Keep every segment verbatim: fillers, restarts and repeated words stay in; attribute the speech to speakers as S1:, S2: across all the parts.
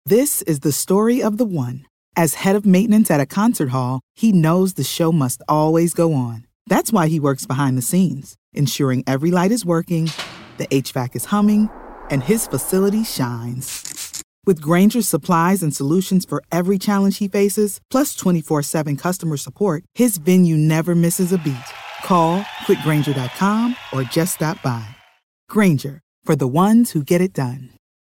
S1: This is the story of the one. As head of maintenance at a concert hall, he knows the show must always go on. That's why he works behind the scenes, ensuring every light is working, the H V A C is humming, and his facility shines. With Grainger's supplies and solutions for every challenge he faces, plus twenty-four seven customer support, his venue never misses a beat. Call quick grainger dot com or just stop by. Grainger, for the ones who get it done.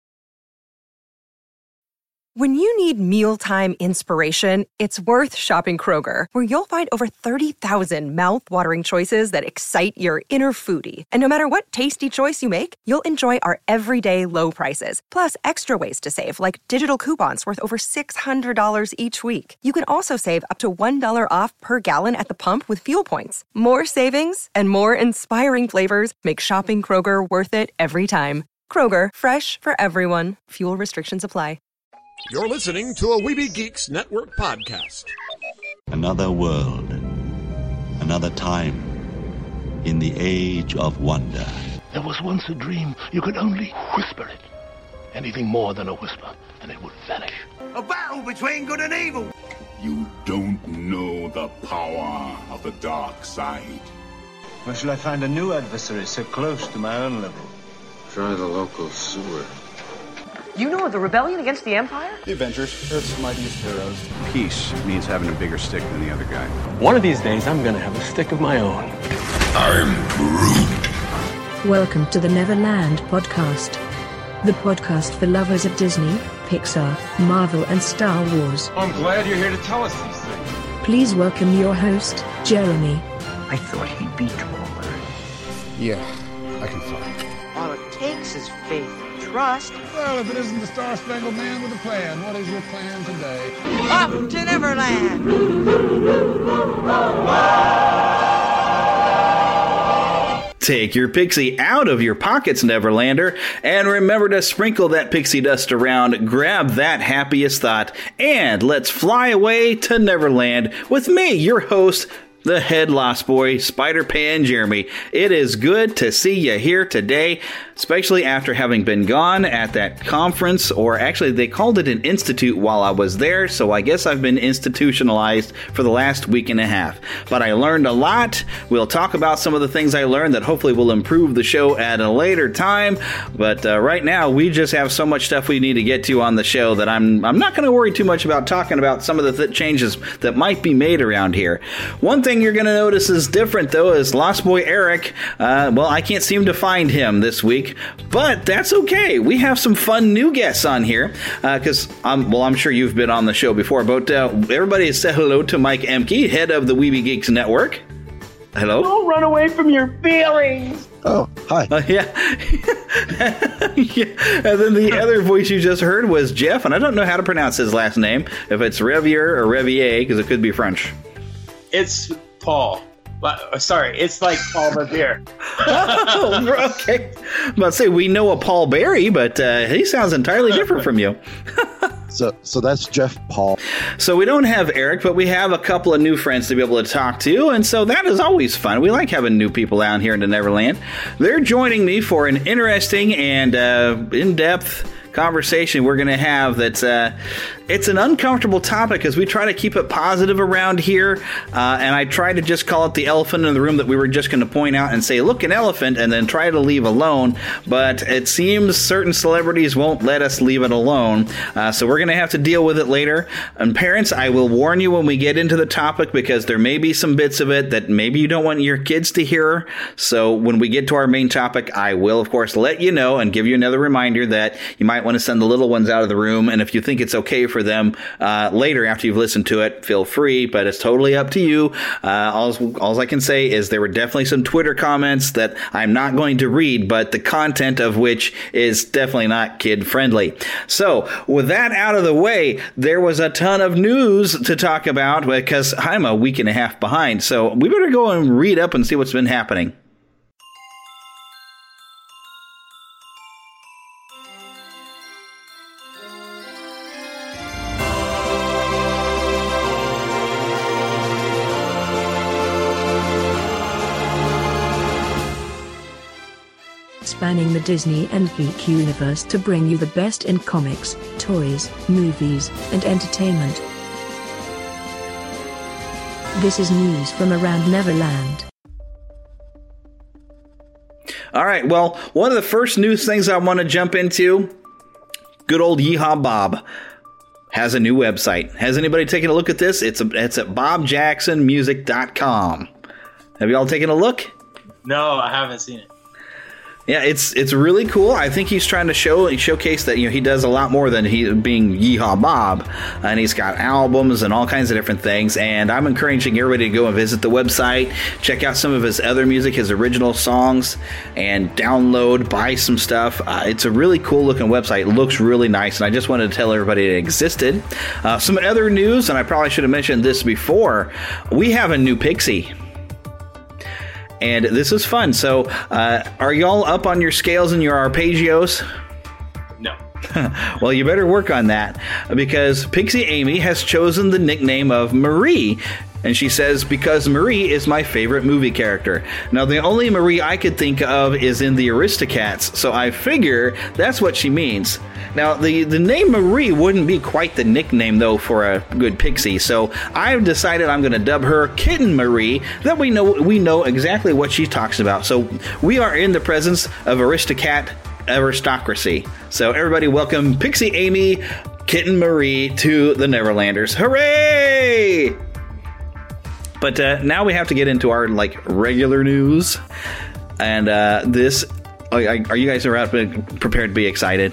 S2: When you need mealtime inspiration, it's worth shopping Kroger, where you'll find over thirty thousand mouth-watering choices that excite your inner foodie. And no matter what tasty choice you make, you'll enjoy our everyday low prices, plus extra ways to save, like digital coupons worth over six hundred dollars each week. You can also save up to one dollar off per gallon at the pump with fuel points. More savings and more inspiring flavors make shopping Kroger worth it every time. Kroger, fresh for everyone. Fuel restrictions apply.
S3: You're listening to a Weeby Geeks Network podcast.
S4: Another world, another time, in the age of wonder.
S5: There was once a dream. You could only whisper it. Anything more than a whisper, and it would vanish.
S6: A battle between good and evil.
S7: You don't know the power of the dark side.
S8: Where shall I find a new adversary so close to my own level?
S9: Try the local sewer.
S10: You know of the rebellion against the Empire?
S11: The Avengers, Earth's mightiest heroes.
S12: Peace means having a bigger stick than the other guy.
S13: One of these days, I'm gonna have a stick of my own.
S7: I'm Groot.
S14: Welcome to the Neverland Podcast, the podcast for lovers of Disney, Pixar, Marvel, and Star Wars.
S12: I'm glad you're here to tell us these things.
S14: Please welcome your host, Jeremy.
S15: I thought he'd be taller.
S11: Yeah, I can fly.
S10: All it takes is faith. Trust.
S16: Well, if it isn't the Star-Spangled Man with a plan, what is your plan today?
S10: Up to Neverland!
S17: Take your pixie out of your pockets, Neverlander, and remember to sprinkle that pixie dust around, grab that happiest thought, and let's fly away to Neverland with me, your host, the head Lost Boy, Spider-Pan Jeremy. It is good to see you here today, especially after having been gone at that conference, or actually they called it an institute while I was there, so I guess I've been institutionalized for the last week and a half. But I learned a lot. We'll talk about some of the things I learned that hopefully will improve the show at a later time, but uh, right now we just have so much stuff we need to get to on the show that I'm I'm not going to worry too much about talking about some of the th- changes that might be made around here. One thing you're going to notice is different, though, is Lost Boy Eric. Uh, well, I can't seem to find him this week, but that's okay. We have some fun new guests on here, because, uh, um, well, I'm sure you've been on the show before, but uh, everybody has said hello to Mike Emke, head of the Weeby Geeks Network. Hello?
S18: Don't run away from your feelings!
S11: Oh, hi.
S17: Uh, yeah. yeah. And then the other voice you just heard was Jeff, and I don't know how to pronounce his last name, if it's Revier or Revier, because it could be French.
S18: It's Paul. But, sorry, it's like Paul Revere.
S17: Oh, okay. I'm about to say, we know a Paul Berry, but uh, he sounds entirely different from you.
S11: So so that's Jeff Paul.
S17: So we don't have Eric, but we have a couple of new friends to be able to talk to, and so that is always fun. We like having new people out here in the Neverland. They're joining me for an interesting and uh, in-depth conversation we're going to have that's uh, it's an uncomfortable topic because we try to keep it positive around here, uh, and I try to just call it the elephant in the room that we were just going to point out and say, look, an elephant, and then try to leave alone, but it seems certain celebrities won't let us leave it alone, uh, so we're going to have to deal with it later. And parents, I will warn you when we get into the topic, because there may be some bits of it that maybe you don't want your kids to hear, so when we get to our main topic, I will, of course, let you know and give you another reminder that you might want to send the little ones out of the room, and if you think it's okay for them uh, later after you've listened to it, feel free, but it's totally up to you. Uh, all, all I can say is there were definitely some Twitter comments that I'm not going to read, but the content of which is definitely not kid-friendly. So, with that out of the way, there was a ton of news to talk about because I'm a week and a half behind, so we better go and read up and see what's been happening.
S14: spanning the Disney and geek universe to bring you the best in comics, toys, movies, and entertainment. This is news from around Neverland.
S17: All right, well, one of the first news things I want to jump into, good old Yeehaw Bob has a new website. Has anybody taken a look at this? It's a, it's at bob jackson music dot com. Have you all taken a look?
S18: No, I haven't seen it.
S17: Yeah, it's it's really cool. I think he's trying to show showcase that, you know, he does a lot more than he being Yeehaw Bob, and he's got albums and all kinds of different things. And I'm encouraging everybody to go and visit the website, check out some of his other music, his original songs, and download, buy some stuff. Uh, it's a really cool looking website. It looks really nice, and I just wanted to tell everybody it existed. Uh, some other news, and I probably should have mentioned this before. We have a new Pixie. And this is fun. So, uh, are y'all up on your scales and your arpeggios?
S18: No.
S17: Well, you better work on that, because Pixie Amy has chosen the nickname of Marie. And she says, because Marie is my favorite movie character. Now, the only Marie I could think of is in the Aristocats, so I figure that's what she means. Now, the, the name Marie wouldn't be quite the nickname, though, for a good pixie, so I've decided I'm going to dub her Kitten Marie. That we know we know exactly what she talks about. So we are in the presence of Aristocat aristocracy. So everybody welcome Pixie Amy, Kitten Marie to the Neverlanders. Hooray! But uh, now we have to get into our like regular news, and uh, this. Are you guys prepared to be excited?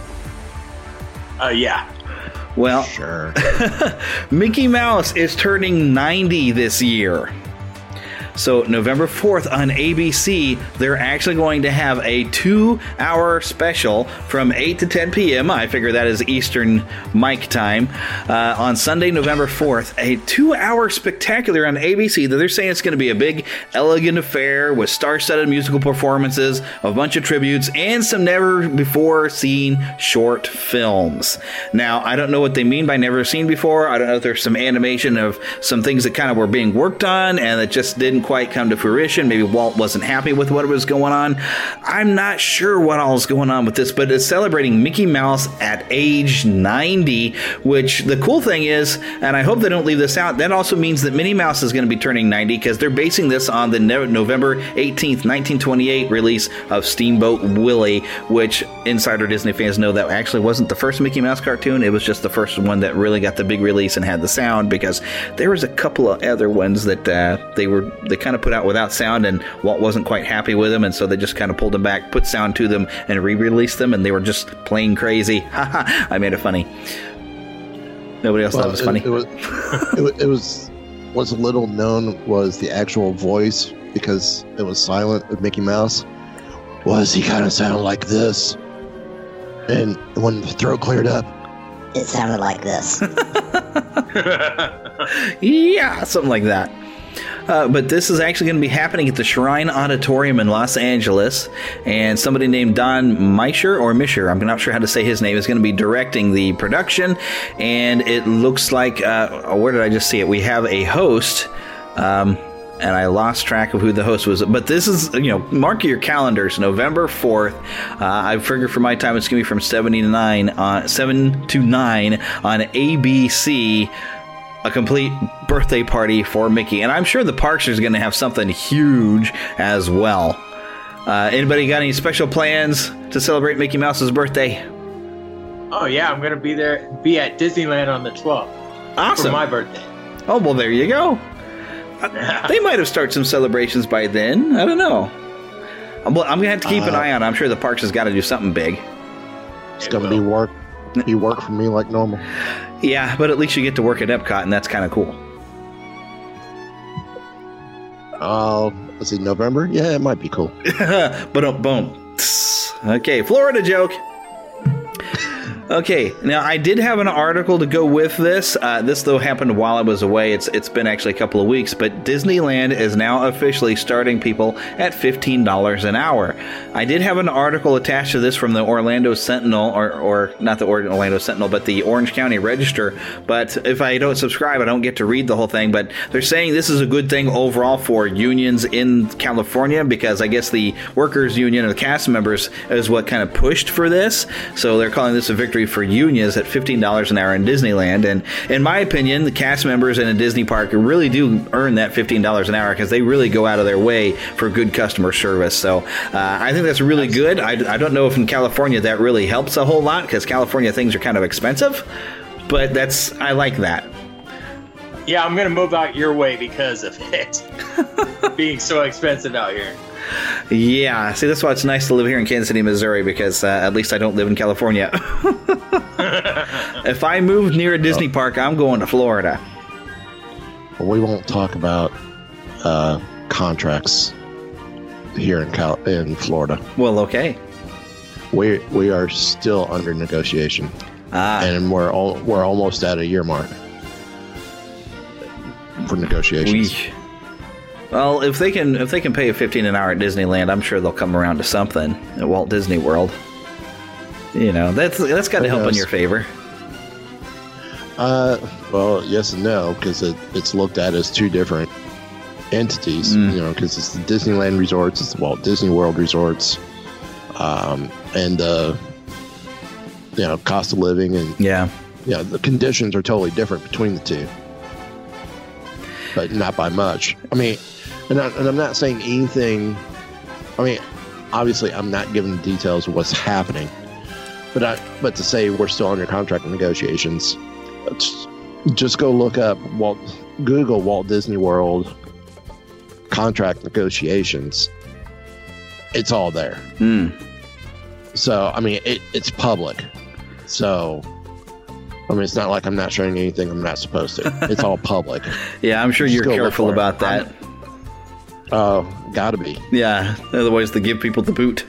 S18: Uh, yeah.
S17: Well,
S11: sure.
S17: Mickey Mouse is turning ninety this year. So November fourth on A B C, they're actually going to have a two-hour special from eight to ten p.m. I figure that is Eastern Mike time. Uh, on Sunday, November fourth, a two-hour spectacular on A B C that they're saying it's going to be a big, elegant affair with star-studded musical performances, a bunch of tributes, and some never-before-seen short films. Now, I don't know what they mean by never seen before. I don't know if there's some animation of some things that kind of were being worked on and that just didn't quite come to fruition. Maybe Walt wasn't happy with what was going on. I'm not sure what all is going on with this, but it's celebrating Mickey Mouse at age ninety, which the cool thing is, and I hope they don't leave this out, that also means that Minnie Mouse is going to be turning ninety, because they're basing this on the November eighteenth, nineteen twenty-eight release of Steamboat Willie, which insider Disney fans know that actually wasn't the first Mickey Mouse cartoon. It was just the first one that really got the big release and had the sound, because there was a couple of other ones that uh, they were they kind of put out without sound, and Walt wasn't quite happy with them, and so they just kind of pulled them back, put sound to them, and re-released them, and they were just plain crazy. Haha, I made it funny. Nobody else well, thought it was funny.
S11: It, it was, it, it was what's little known was the actual voice, because it was silent with Mickey Mouse. Was he kind of sounded like this, and when the throat cleared up,
S19: it sounded like this.
S17: Yeah, something like that. Uh, but this is actually going to be happening at the Shrine Auditorium in Los Angeles, and somebody named Don Mischer, or Mischer, I'm not sure how to say his name, is going to be directing the production, and it looks like, uh, where did I just see it? We have a host, um, and I lost track of who the host was, but this is, you know, mark your calendars, November fourth. Uh, I figure for my time it's going to be from seven to nine on, seven to nine on A B C, a complete birthday party for Mickey. And I'm sure the parks is going to have something huge as well. Uh, anybody got any special plans to celebrate Mickey Mouse's birthday?
S18: Oh, yeah. I'm going to be there, be at Disneyland on the twelfth.
S17: Awesome.
S18: For my birthday.
S17: Oh, well, there you go. Uh, they might have started some celebrations by then. I don't know. I'm, I'm going to have to keep uh, an eye on it. I'm sure the parks has got to do something big.
S11: It's going to be work. Be work for me like normal.
S17: Yeah, but at least you get to work at Epcot, and that's kind of cool.
S11: Uh, let's see, November? Yeah, it might be cool.
S17: But boom. Okay, Florida joke. Okay, now I did have an article to go with this. Uh, this, though, happened while I was away. It's It's been actually a couple of weeks, but Disneyland is now officially starting people at fifteen dollars an hour. I did have an article attached to this from the Orlando Sentinel, or, or not the Orlando Sentinel, but the Orange County Register. But if I don't subscribe, I don't get to read the whole thing. But they're saying this is a good thing overall for unions in California, because I guess the workers' union and the cast members is what kind of pushed for this. So they're calling this a victory for unions at fifteen dollars an hour in Disneyland. And in my opinion, the cast members in a Disney park really do earn that fifteen dollars an hour, because they really go out of their way for good customer service. So uh, I think that's really good. I, I don't know if in California that really helps a whole lot, because California things are kind of expensive, but that's I like that.
S18: Yeah, I'm going to move out your way because of it being so expensive out here.
S17: Yeah, see, that's why it's nice to live here in Kansas City, Missouri, because uh, at least I don't live in California. If I move near a Disney park, I'm going to Florida.
S11: Well, we won't talk about uh, contracts here in Cal- in Florida.
S17: Well, okay.
S11: We we are still under negotiation,
S17: ah.
S11: and we're all, we're almost at a year mark for negotiations.
S17: Weesh. Well, if they can if they can pay a fifteen an hour at Disneyland, I'm sure they'll come around to something at Walt Disney World. You know, that's that's got to help in your favor.
S11: Uh, well, yes and no, because it, it's looked at as two different entities.
S17: Mm.
S11: You know, because it's the Disneyland resorts, it's the Walt Disney World resorts, um, and uh, you know, cost of living and
S17: yeah,
S11: yeah, the conditions are totally different between the two, but not by much. I mean. And, I, and I'm not saying anything. I mean, obviously, I'm not giving the details of what's happening. But I, but to say we're still under contract negotiations, just go look up Walt, Google Walt Disney World contract negotiations. It's all there.
S17: Mm.
S11: So I mean, it, it's public. So. I mean, it's not like I'm not sharing anything I'm not supposed to. It's all public.
S17: Yeah, I'm sure just you're careful about that.
S11: Oh, uh, gotta be.
S17: Yeah, otherwise they give people the boot.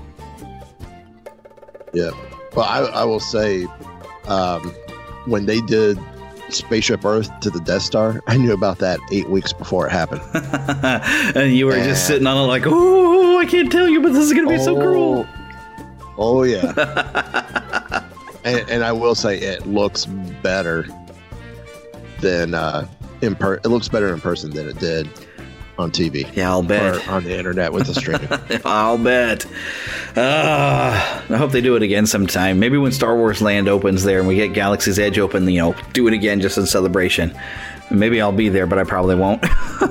S11: Yeah. Well, I, I will say, um, when they did Spaceship Earth to the Death Star, I knew about that eight weeks before it happened.
S17: And you were and, just sitting on it like, oh, I can't tell you, but this is going to be
S11: oh,
S17: so cruel.
S11: Oh, yeah. and, and I will say it looks better than uh, in per- it looks better in person than it did on T V.
S17: Yeah, I'll bet.
S11: Or on the internet with the streaming.
S17: I'll bet. Uh, I hope they do it again sometime. Maybe when Star Wars Land opens there and we get Galaxy's Edge open, you know, do it again just in celebration. Maybe I'll be there, but I probably won't.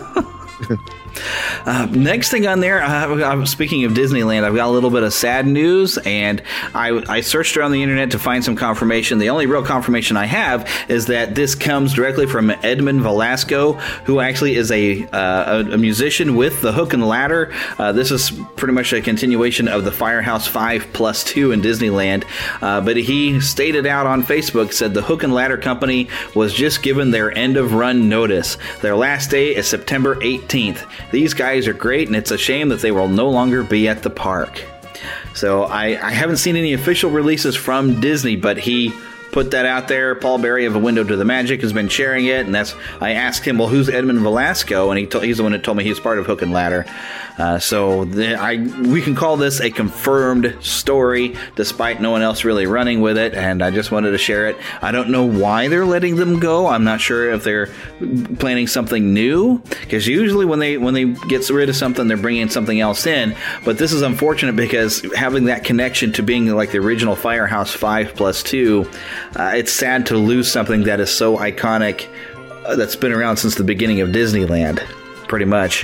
S17: Uh, next thing on there, uh, speaking of Disneyland, I've got a little bit of sad news, and I, I searched around the internet to find some confirmation. The only real confirmation I have is that this comes directly from Edmund Velasco, who actually is a uh, a, a musician with the Hook and Ladder. Uh, this is pretty much a continuation of the Firehouse five plus two in Disneyland, uh, but he stated out on Facebook, said the Hook and Ladder Company was just given their end of run notice. Their last day is September eighteenth. These guys are great, and it's a shame that they will no longer be at the park. So I, I haven't seen any official releases from Disney, but he put that out there. Paul Berry of A Window to the Magic has been sharing it, and that's I asked him, well, who's Edmund Velasco? And he to, he's the one that told me he's part of Hook and Ladder. Uh, so the, I we can call this a confirmed story, despite no one else really running with it, and I just wanted to share it. I don't know why they're letting them go. I'm not sure if they're planning something new, because usually when they when they get rid of something, they're bringing something else in. But this is unfortunate because having that connection to being like the original Firehouse five plus two, uh, it's sad to lose something that is so iconic, uh, that's been around since the beginning of Disneyland, pretty much.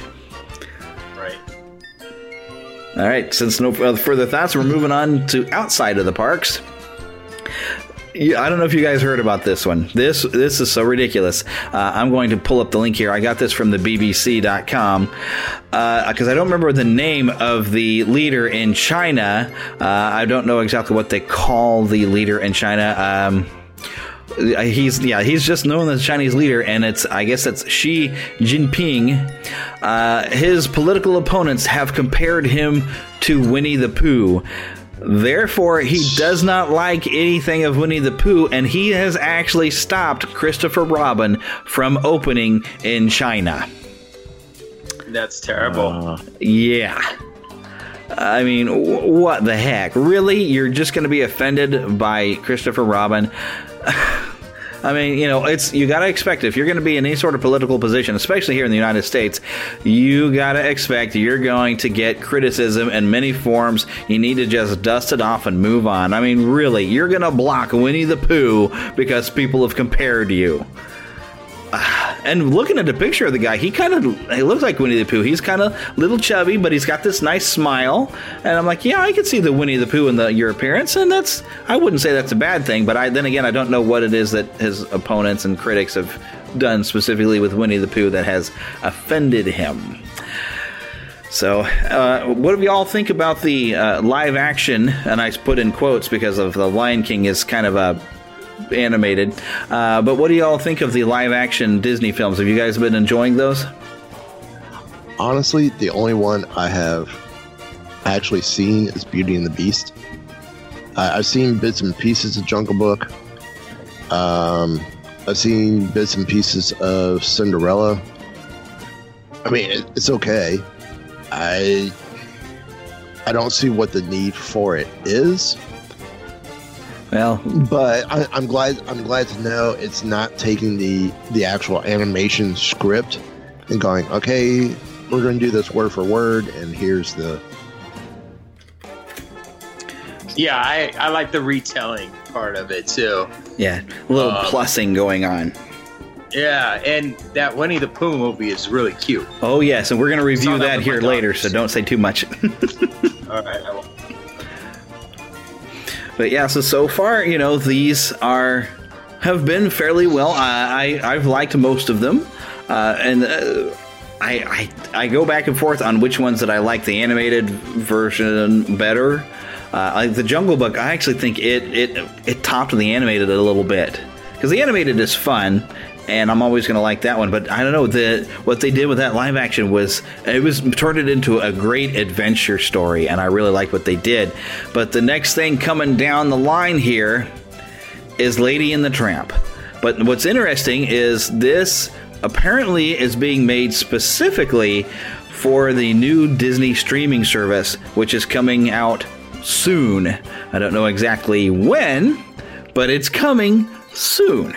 S17: All right, since no further thoughts, we're moving on to outside of the parks. I don't know if you guys heard about this one. This this is so ridiculous. Uh, I'm going to pull up the link here. I got this from the B B C dot com because uh, I don't remember the name of the leader in China. Uh, I don't know exactly what they call the leader in China. Um, He's yeah he's just known as Chinese leader, and it's I guess it's Xi Jinping. Uh, his political opponents have compared him to Winnie the Pooh. Therefore, he does not like anything of Winnie the Pooh, and he has actually stopped Christopher Robin from opening in China.
S18: That's terrible.
S17: Uh, yeah. I mean, w- what the heck? Really? You're just going to be offended by Christopher Robin? I mean, you know, it's you got to expect if you're going to be in any sort of political position, especially here in the United States, you got to expect you're going to get criticism in many forms. You need to just dust it off and move on. I mean, really, you're going to block Winnie the Pooh because people have compared you. And looking at the picture of the guy, he kind of he looks like Winnie the Pooh. He's kind of little chubby, but he's got this nice smile. And I'm like, yeah, I can see the Winnie the Pooh in the, your appearance, and that's I wouldn't say that's a bad thing. But I, then again, I don't know what it is that his opponents and critics have done specifically with Winnie the Pooh that has offended him. So, uh, what do you all think about the uh, live action? And I put in quotes because of the Lion King is kind of a animated, uh, but what do you all think of the live-action Disney films? Have you guys been enjoying those?
S11: Honestly, the only one I have actually seen is Beauty and the Beast. Uh, I've seen bits and pieces of Jungle Book. Um, I've seen bits and pieces of Cinderella. I mean, it, it's okay. I I don't see what the need for it is.
S17: Well,
S11: but I, I'm glad. I'm glad to know it's not taking the the actual animation script and going, okay, we're going to do this word for word, and here's the.
S18: Yeah, I, I like the retelling part of it too.
S17: Yeah, a little um, plussing going on.
S18: Yeah, and that Winnie the Pooh movie is really cute.
S17: Oh yes, and we're going to review that, that here later, so don't say too much.
S18: All right, I won't.
S17: But yeah, so so far, you know, these are have been fairly well. I, I I've liked most of them, uh, and uh, I, I I go back and forth on which ones that I like the animated version better. Uh, like the Jungle Book, I actually think it it it topped the animated a little bit because the animated is fun. And I'm always going to like that one, but I don't know, the what they did with that live action was it was turned it into a great adventure story, and I really liked what they did. But the next thing coming down the line here is Lady and the Tramp. But what's interesting is this apparently is being made specifically for the new Disney streaming service, which is coming out soon. I don't know exactly when, but it's coming soon.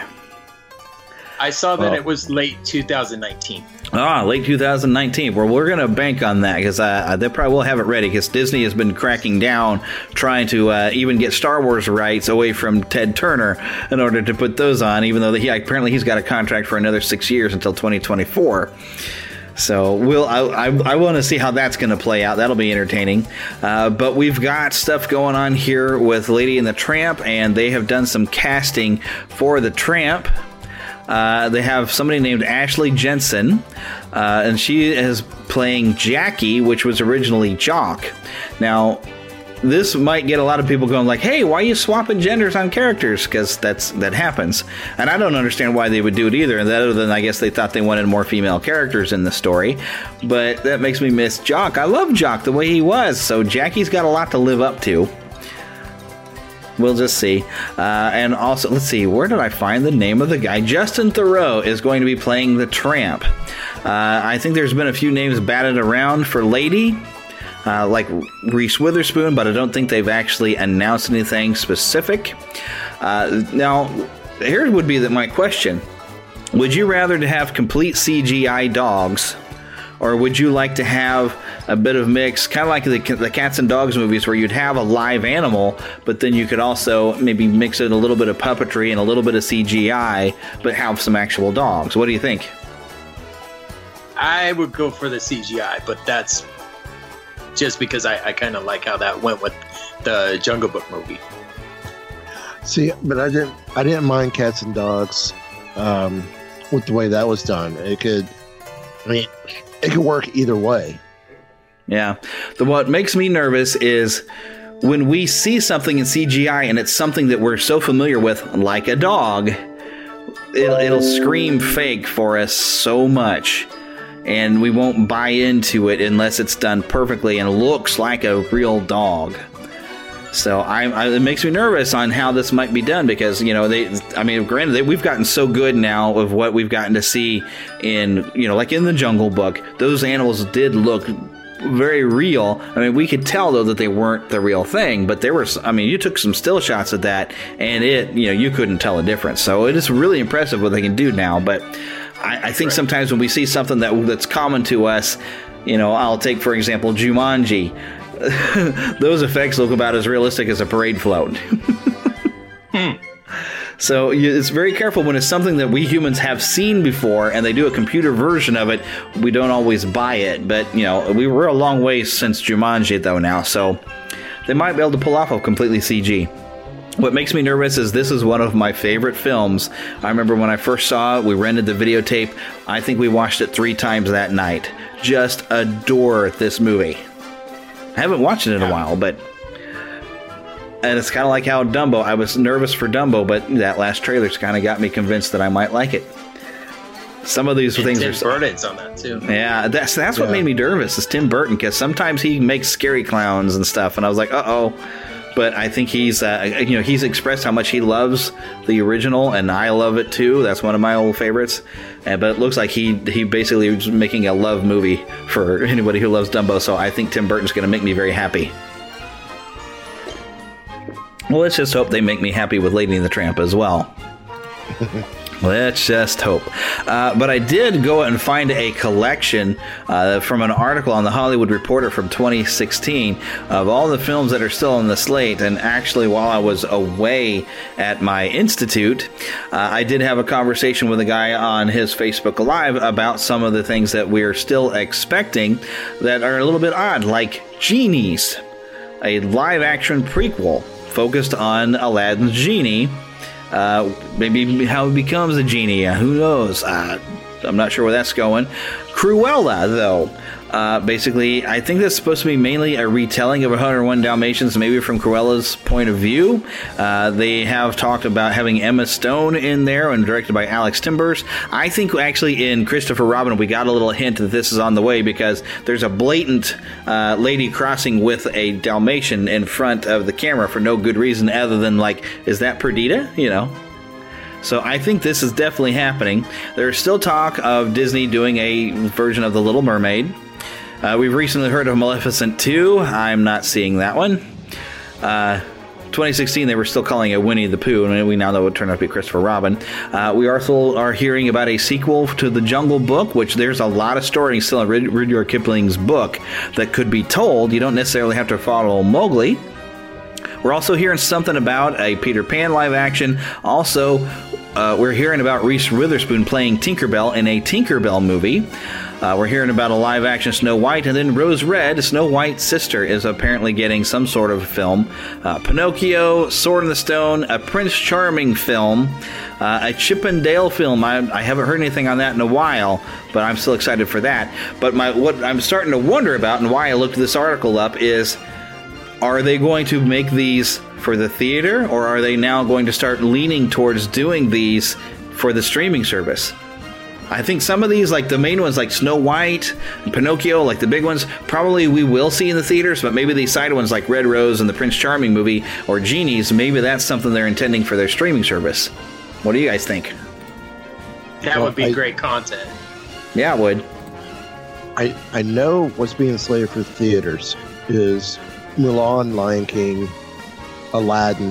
S18: I saw that
S17: well,
S18: it was late two thousand nineteen.
S17: Ah, late two thousand nineteen. Well, we're going to bank on that because uh, they probably will have it ready because Disney has been cracking down trying to uh, even get Star Wars rights away from Ted Turner in order to put those on, even though he, apparently he's got a contract for another six years until twenty twenty-four. So we'll. I, I, I want to see how that's going to play out. That'll be entertaining. Uh, but we've got stuff going on here with Lady and the Tramp, and they have done some casting for the Tramp. Uh, they have somebody named Ashley Jensen, uh, and she is playing Jackie, which was originally Jock. Now, this might get a lot of people going like, hey, why are you swapping genders on characters? Because that's that happens. And I don't understand why they would do it either, other than I guess they thought they wanted more female characters in the story. But that makes me miss Jock. I love Jock the way he was, so Jackie's got a lot to live up to. We'll just see. Uh, and also, let's see, where did I find the name of the guy? Justin Theroux is going to be playing the Tramp. Uh, I think there's been a few names batted around for Lady, uh, like Reese Witherspoon, but I don't think they've actually announced anything specific. Uh, now, here would be the, my question. Would you rather to have complete C G I dogs, or would you like to have a bit of mix, kind of like the, the Cats and Dogs movies where you'd have a live animal, but then you could also maybe mix in a little bit of puppetry and a little bit of C G I, but have some actual dogs? What do you think?
S18: I would go for the C G I, but that's just because I, I kind of like how that went with the Jungle Book movie.
S11: See, but I didn't I didn't mind Cats and Dogs um, with the way that was done. It could, I mean, it could work either way.
S17: Yeah. The, what makes me nervous is when we see something in C G I and it's something that we're so familiar with, like a dog, it'll, it'll scream fake for us so much. And we won't buy into it unless it's done perfectly and looks like a real dog. So I, I, it makes me nervous on how this might be done because, you know, they, I mean, granted, they, we've gotten so good now of what we've gotten to see in, you know, like in the Jungle Book, those animals did look very real. I mean, we could tell, though, that they weren't the real thing, but there were, I mean, you took some still shots of that and it, you know, you couldn't tell a difference. So it is really impressive what they can do now. But I, I think right. sometimes when we see something that that's common to us, you know, I'll take, for example, Jumanji. Those effects look about as realistic as a parade float. hmm. So you, it's very careful when it's something that we humans have seen before and they do a computer version of it. We don't always buy it. But, you know, we were a long way since Jumanji, though, now. So they might be able to pull off a completely C G. What makes me nervous is this is one of my favorite films. I remember when I first saw it, we rented the videotape. I think we watched it three times that night. Just adore this movie. I haven't watched it in a while, but... And it's kind of like how Dumbo, I was nervous for Dumbo, but that last trailer's kind of got me convinced that I might like it. Some of these
S18: and
S17: things
S18: Tim
S17: are...
S18: Tim Burton's on that, too.
S17: Yeah, that's that's
S18: yeah.
S17: what made me nervous, is Tim Burton, because sometimes he makes scary clowns and stuff, and I was like, uh-oh. But I think he's, uh, you know, he's expressed how much he loves the original, and I love it, too. That's one of my old favorites. Uh, but it looks like he, he basically was making a love movie for anybody who loves Dumbo, so I think Tim Burton's going to make me very happy. Well, let's just hope they make me happy with Lady and the Tramp as well. Let's just hope. Uh, but I did go and find a collection uh, from an article on The Hollywood Reporter from twenty sixteen of all the films that are still on the slate. And actually, while I was away at my institute, uh, I did have a conversation with a guy on his Facebook Live about some of the things that we're still expecting that are a little bit odd, like Genies, a live-action prequel focused on Aladdin's genie. Uh, maybe how he becomes a genie. Uh, who knows? Uh, I'm not sure where that's going. Cruella, though. Uh, basically, I think that's supposed to be mainly a retelling of one oh one Dalmatians, maybe from Cruella's point of view. Uh, they have talked about having Emma Stone in there and directed by Alex Timbers. I think actually in Christopher Robin, we got a little hint that this is on the way because there's a blatant uh, lady crossing with a Dalmatian in front of the camera for no good reason other than, like, is that Perdita? You know? So I think this is definitely happening. There's still talk of Disney doing a version of The Little Mermaid. Uh, we've recently heard of Maleficent two. I'm not seeing that one. Uh, twenty sixteen, they were still calling it Winnie the Pooh, and we now know it turned out to be Christopher Robin. Uh, we also are hearing about a sequel to The Jungle Book, which there's a lot of stories still in Rid- Rudyard Kipling's book that could be told. You don't necessarily have to follow Mowgli. We're also hearing something about a Peter Pan live action. Also, uh, we're hearing about Reese Witherspoon playing Tinkerbell in a Tinkerbell movie. Uh, we're hearing about a live-action Snow White, and then Rose Red, Snow White's sister, is apparently getting some sort of film. Uh, Pinocchio, Sword in the Stone, a Prince Charming film, uh, a Chip and Dale film. I, I haven't heard anything on that in a while, but I'm still excited for that. But my what I'm starting to wonder about, and why I looked this article up, is are they going to make these for the theater, or are they now going to start leaning towards doing these for the streaming service? I think some of these, like the main ones like Snow White and Pinocchio, like the big ones, probably we will see in the theaters, but maybe these side ones like Red Rose and the Prince Charming movie or Genies, maybe that's something they're intending for their streaming service. What do you guys think?
S18: That would be I, great content.
S17: Yeah, it would.
S11: I, I know what's being slated for theaters is Mulan, Lion King, Aladdin.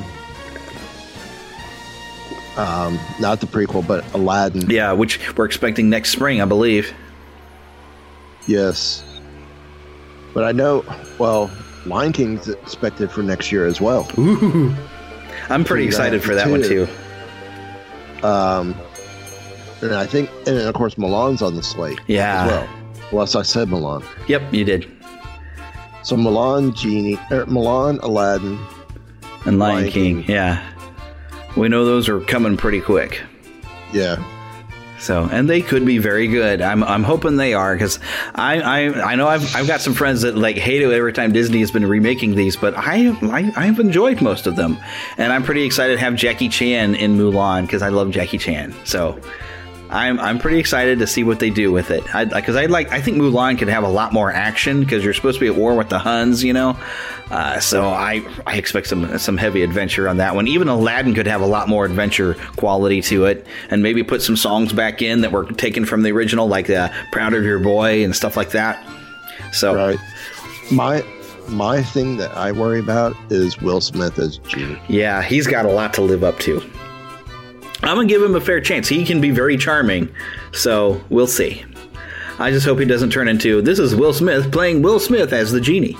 S11: Um, not the prequel, but Aladdin.
S17: Yeah, which we're expecting next spring, I believe.
S11: Yes. But I know, well, Lion King's expected for next year as well.
S17: Ooh. I'm pretty so excited for that too. one, too.
S11: Um, and I think, and of course, Mulan's on the slate
S17: yeah.
S11: as well. Unless I said Mulan.
S17: Yep, you did.
S11: So Mulan, Genie, er, Mulan, Aladdin,
S17: and Lion, Lion King, King, yeah. We know those are coming pretty quick.
S11: Yeah.
S17: So, and they could be very good. I'm I'm hoping they are, because I, I I know I've I've got some friends that like hate it every time Disney has been remaking these, but I, I I've enjoyed most of them, and I'm pretty excited to have Jackie Chan in Mulan because I love Jackie Chan. So I'm I'm pretty excited to see what they do with it. Because I, I like I think Mulan could have a lot more action because you're supposed to be at war with the Huns, you know. Uh, so I I expect some some heavy adventure on that one. Even Aladdin could have a lot more adventure quality to it, and maybe put some songs back in that were taken from the original, like uh, "Proud of Your Boy" and stuff like that. So
S11: right. my my thing that I worry about is Will Smith as Genie.
S17: Yeah, he's got a lot to live up to. I'm going to give him a fair chance. He can be very charming, so we'll see. I just hope he doesn't turn into, this is Will Smith playing Will Smith as the genie.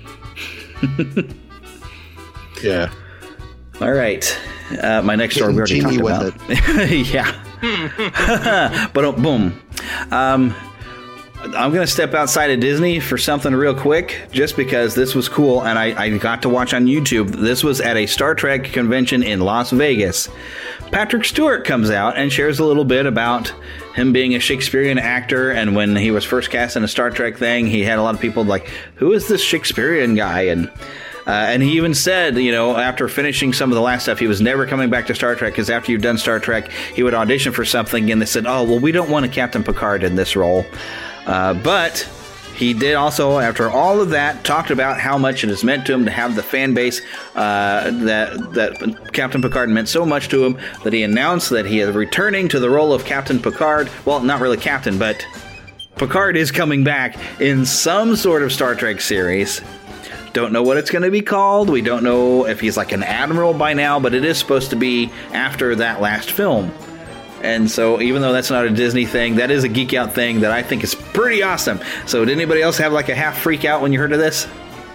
S11: Yeah.
S17: All right. Uh, my next story we already
S11: Genie
S17: talked
S11: with
S17: about. It. Yeah. But boom. Um, I'm going to step outside of Disney for something real quick, just because this was cool, and I, I got to watch on YouTube. This was at a Star Trek convention in Las Vegas. Patrick Stewart comes out and shares a little bit about him being a Shakespearean actor, and when he was first cast in a Star Trek thing, he had a lot of people like, who is this Shakespearean guy? And uh, and he even said, you know, after finishing some of the last stuff, he was never coming back to Star Trek, because after you've done Star Trek, he would audition for something, and they said, oh, well, we don't want a Captain Picard in this role. Uh, but he did also, after all of that, talked about how much it has meant to him to have the fan base, uh, that that Captain Picard meant so much to him, that he announced that he is returning to the role of Captain Picard. Well, not really Captain, but Picard is coming back in some sort of Star Trek series. Don't know what it's going to be called. We don't know if he's like an admiral by now, but it is supposed to be after that last film. And so even though that's not a Disney thing, that is a geek out thing that I think is pretty awesome. So did anybody else have like a half freak out when you heard of this?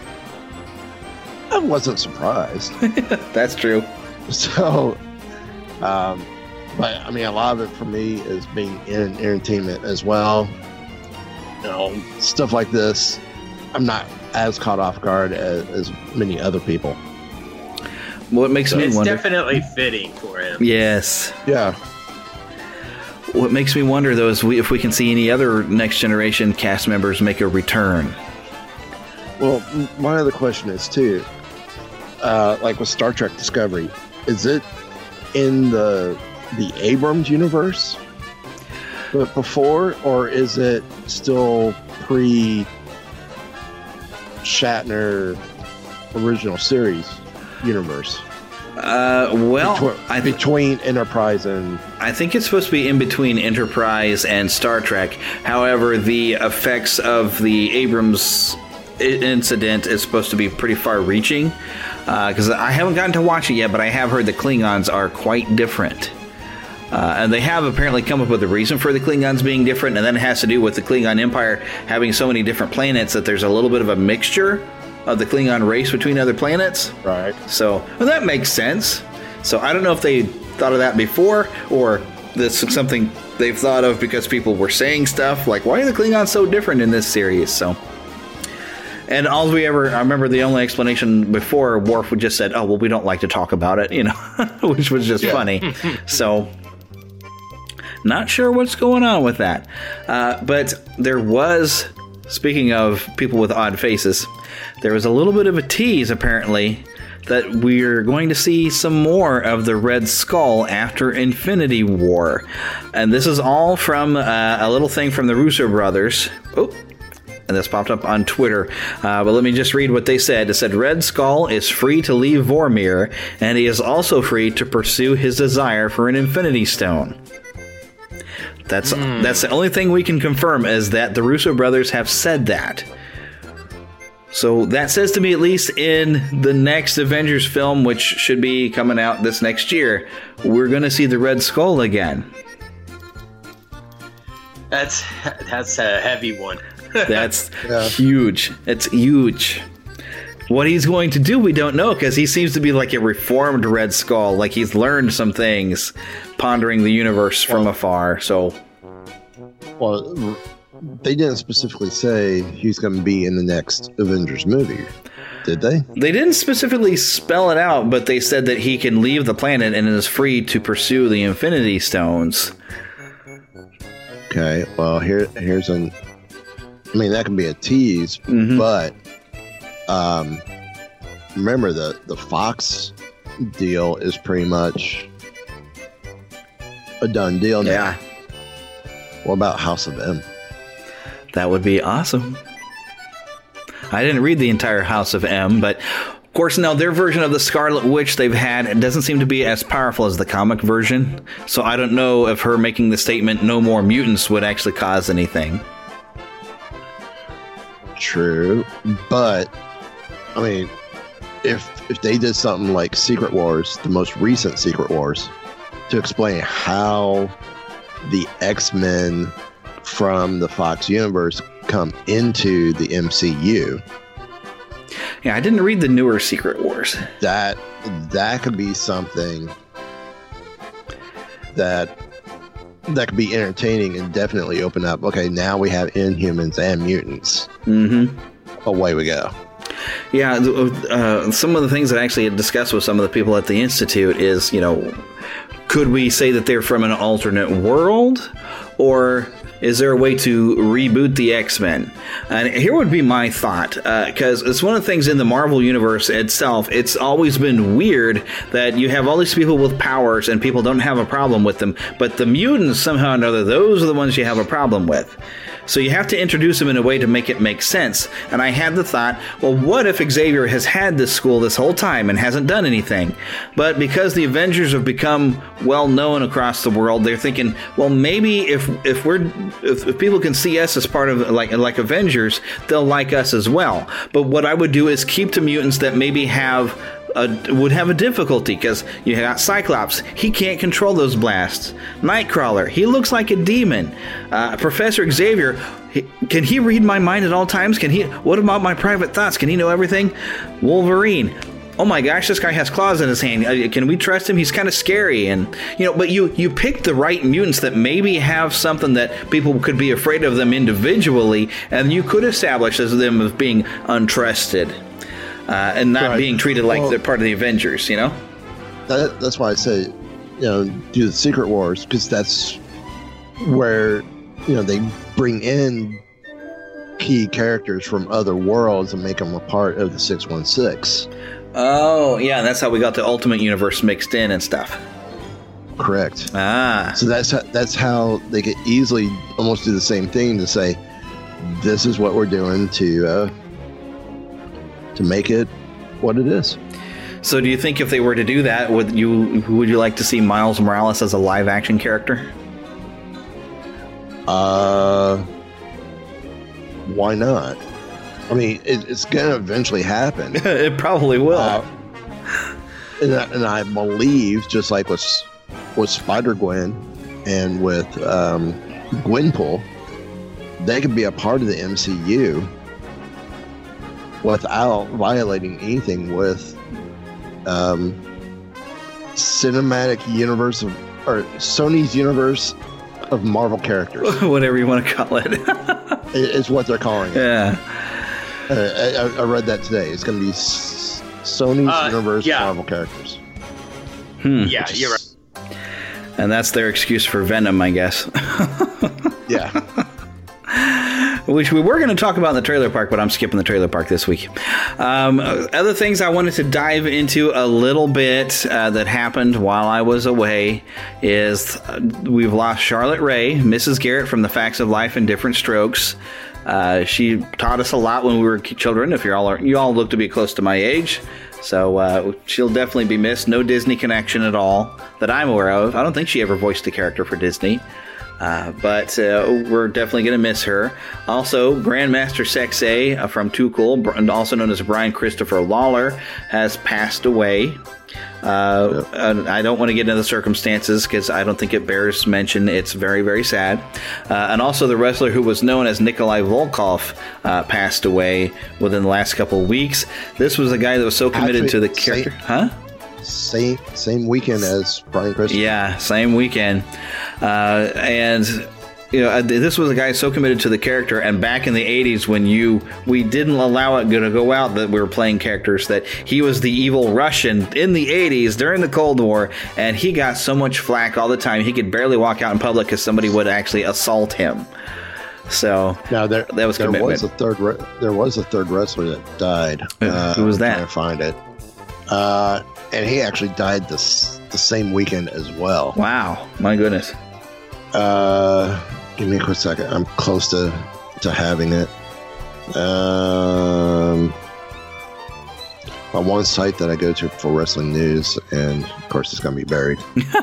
S11: I wasn't surprised.
S17: That's true.
S11: So, um, but I mean, a lot of it for me is being in entertainment as well. You know, stuff like this, I'm not as caught off guard as, as many other people.
S17: What makes
S18: so
S17: me
S18: it's
S17: wonder?
S18: It's definitely fitting for him.
S17: Yes.
S11: Yeah.
S17: What makes me wonder, though, is we, if we can see any other Next Generation cast members make a return.
S11: Well, my other question is, too, uh, like with Star Trek Discovery, is it in the the Abrams universe but before, or is it still pre-Shatner original series universe?
S17: Uh, well,
S11: between,
S17: I th-
S11: between Enterprise and...
S17: I think it's supposed to be in between Enterprise and Star Trek. However, the effects of the Abrams incident is supposed to be pretty far-reaching. Because uh, I haven't gotten to watch it yet, but I have heard the Klingons are quite different. Uh, and they have apparently come up with a reason for the Klingons being different, and then it has to do with the Klingon Empire having so many different planets that there's a little bit of a mixture of the Klingon race between other planets.
S11: Right.
S17: So, well, that makes sense. So I don't know if they thought of that before, or this is something they've thought of because people were saying stuff like, why are the Klingons so different in this series? So, and all we ever, I remember the only explanation before, Worf would just said, oh, well, we don't like to talk about it, you know, which was just yeah. funny. So, not sure what's going on with that. Uh, but there was, speaking of people with odd faces, there was a little bit of a tease, apparently, that we're going to see some more of the Red Skull after Infinity War. And this is all from uh, a little thing from the Russo brothers. Oh, and this popped up on Twitter. Uh, but let me just read what they said. It said, Red Skull is free to leave Vormir, and he is also free to pursue his desire for an Infinity Stone. That's mm. that's the only thing we can confirm, is that the Russo brothers have said that. So that says to me, at least in the next Avengers film, which should be coming out this next year, we're going to see the Red Skull again.
S18: That's that's a heavy one.
S17: That's yeah. huge. It's huge. What he's going to do, we don't know, because he seems to be like a reformed Red Skull. Like he's learned some things, pondering the universe from well, afar. So,
S11: well, they didn't specifically say he's going to be in the next Avengers movie, did they?
S17: They didn't specifically spell it out, but they said that he can leave the planet and is free to pursue the Infinity Stones.
S11: Okay, well, here, here's an... I mean, that can be a tease, mm-hmm. but um, remember the, the Fox deal is pretty much a done deal now.
S17: Yeah.
S11: What about House of M?
S17: That would be awesome. I didn't read the entire House of M, but of course, now their version of the Scarlet Witch they've had, it doesn't seem to be as powerful as the comic version. So I don't know if her making the statement, no more mutants, would actually cause anything.
S11: True. But, I mean, if if they did something like Secret Wars, the most recent Secret Wars, to explain how the X-Men from the Fox universe come into the M C U.
S17: Yeah, I didn't read the newer Secret Wars.
S11: That that could be something that that could be entertaining and definitely open up. Okay, now we have Inhumans and mutants.
S17: Mm-hmm.
S11: Away we go.
S17: Yeah, uh, some of the things that I actually had discussed with some of the people at the Institute is, you know, could we say that they're from an alternate world, or is there a way to reboot the X-Men? And here would be my thought, because uh, it's one of the things in the Marvel Universe itself. It's always been weird that you have all these people with powers and people don't have a problem with them, but the mutants, somehow or another, those are the ones you have a problem with. So you have to introduce them in a way to make it make sense. And I had the thought, well, what if Xavier has had this school this whole time and hasn't done anything? But because the Avengers have become well known across the world, they're thinking, well, maybe if if we're if, if people can see us as part of like like Avengers, they'll like us as well. But what I would do is keep the mutants that maybe have A, would have a difficulty, because you got Cyclops. He can't control those blasts. Nightcrawler, he looks like a demon. Uh, Professor Xavier, he, can he read my mind at all times? Can he? What about my private thoughts? Can he know everything? Wolverine, oh my gosh, this guy has claws in his hand. Uh, can we trust him? He's kind of scary. And you know, but you you pick the right mutants that maybe have something that people could be afraid of them individually, and you could establish as them as being untrusted. Uh, and not right. being treated like well, they're part of the Avengers, you know?
S11: That, that's why I say, you know, do the Secret Wars, because that's where, you know, they bring in key characters from other worlds and make them a part of the six one six.
S17: Oh, yeah, that's how we got the Ultimate Universe mixed in and stuff.
S11: Correct.
S17: Ah.
S11: So that's how, that's how they could easily almost do the same thing to say, this is what we're doing to... Uh, to make it what it is.
S17: So do you think if they were to do that, would you would you like to see Miles Morales as a live action character?
S11: Uh, why not? I mean, it, it's going to eventually happen.
S17: It probably will. Uh,
S11: and, I, and I believe, just like with, with Spider-Gwen and with um, Gwenpool, they could be a part of the M C U without violating anything with um, cinematic universe of, or Sony's universe of Marvel characters.
S17: Whatever you want to call it.
S11: It's what they're calling it.
S17: Yeah.
S11: Uh, I, I read that today. It's going to be S- Sony's uh, universe yeah. Marvel characters.
S17: Hmm.
S18: Yeah, you're right.
S17: And that's their excuse for Venom, I guess.
S11: Yeah.
S17: Which we were going to talk about in the trailer park, but I'm skipping the trailer park this week. Um, other things I wanted to dive into a little bit uh, that happened while I was away is uh, we've lost Charlotte Rae, Missus Garrett from The Facts of Life and Different Strokes. Uh, she taught us a lot when we were children. If you're all you all look to be close to my age, so uh, she'll definitely be missed. No Disney connection at all that I'm aware of. I don't think she ever voiced a character for Disney. Uh, but uh, we're definitely going to miss her. Also, Grandmaster Sexay uh, from Too Cool, also known as Brian Christopher Lawler, has passed away. Uh, yep. I don't want to get into the circumstances because I don't think it bears mention. It's very, very sad. Uh, and also the wrestler who was known as Nikolai Volkov uh, passed away within the last couple of weeks. This was a guy that was so committed Actually, to the character.
S11: Same,
S17: huh?
S11: Same, same weekend as Brian Christopher.
S17: Yeah, same weekend. Uh, and... You know, this was a guy so committed to the character, and back in the eighties when you we didn't allow it to go out that we were playing characters, that he was the evil Russian in the eighties during the Cold War, and he got so much flack all the time. He could barely walk out in public because somebody would actually assault him. So
S11: now there,
S17: that was
S11: there
S17: commitment.
S11: was a third re- there was a third wrestler that died.
S17: Uh, Who was that?
S11: I'm trying to find it. Uh, and he actually died this the same weekend as well.
S17: Wow, my goodness.
S11: Uh. give me a quick second. I'm close to, to having it. Um, on one site that I go to for wrestling news, and of course it's going to be buried.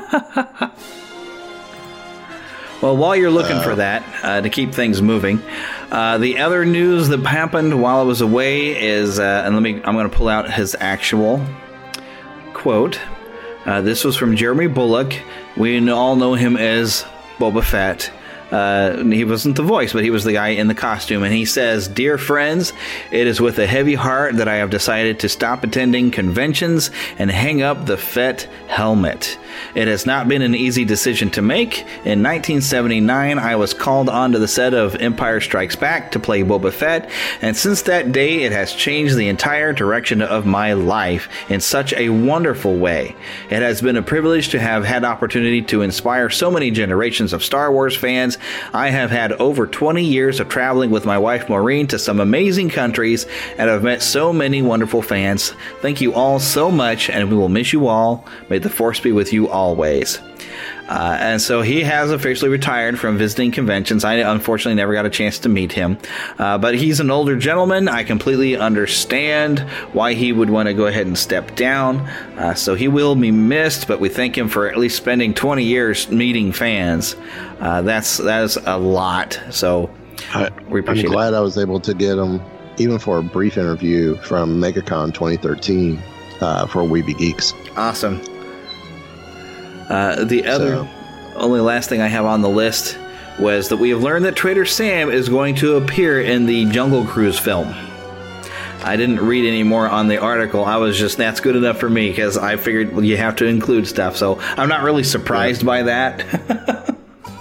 S17: Well, while you're looking uh, for that, uh, to keep things moving, uh, the other news that happened while I was away is, uh, and let me, I'm going to pull out his actual quote. Uh, this was from Jeremy Bullock. We all know him as Boba Fett. Uh, he wasn't the voice, but he was the guy in the costume. And he says, "Dear friends, it is with a heavy heart that I have decided to stop attending conventions and hang up the Fett helmet. It has not been an easy decision to make. In nineteen seventy-nine, I was called onto the set of Empire Strikes Back to play Boba Fett, and since that day, it has changed the entire direction of my life in such a wonderful way. It has been a privilege to have had opportunity to inspire so many generations of Star Wars fans. I have had over twenty years of traveling with my wife Maureen to some amazing countries, and I've met so many wonderful fans. Thank you all so much, and we will miss you all. May the Force be with you always." Uh, and so he has officially retired from visiting conventions. I unfortunately never got a chance to meet him. Uh, but he's an older gentleman. I completely understand why he would want to go ahead and step down. Uh, so he will be missed, but we thank him for at least spending twenty years meeting fans. Uh, that's that's a lot. So
S11: I,
S17: we appreciate
S11: I'm glad
S17: it.
S11: I was able to get him, even for a brief interview from MegaCon twenty thirteen uh, for Weeby Geeks.
S17: Awesome. Uh, the other,
S11: so.
S17: only last thing I have on the list was that we have learned that Trader Sam is going to appear in the Jungle Cruise film. I didn't read any more on the article. I was just, that's good enough for me, because I figured well, you have to include stuff. So I'm not really surprised yeah. by that.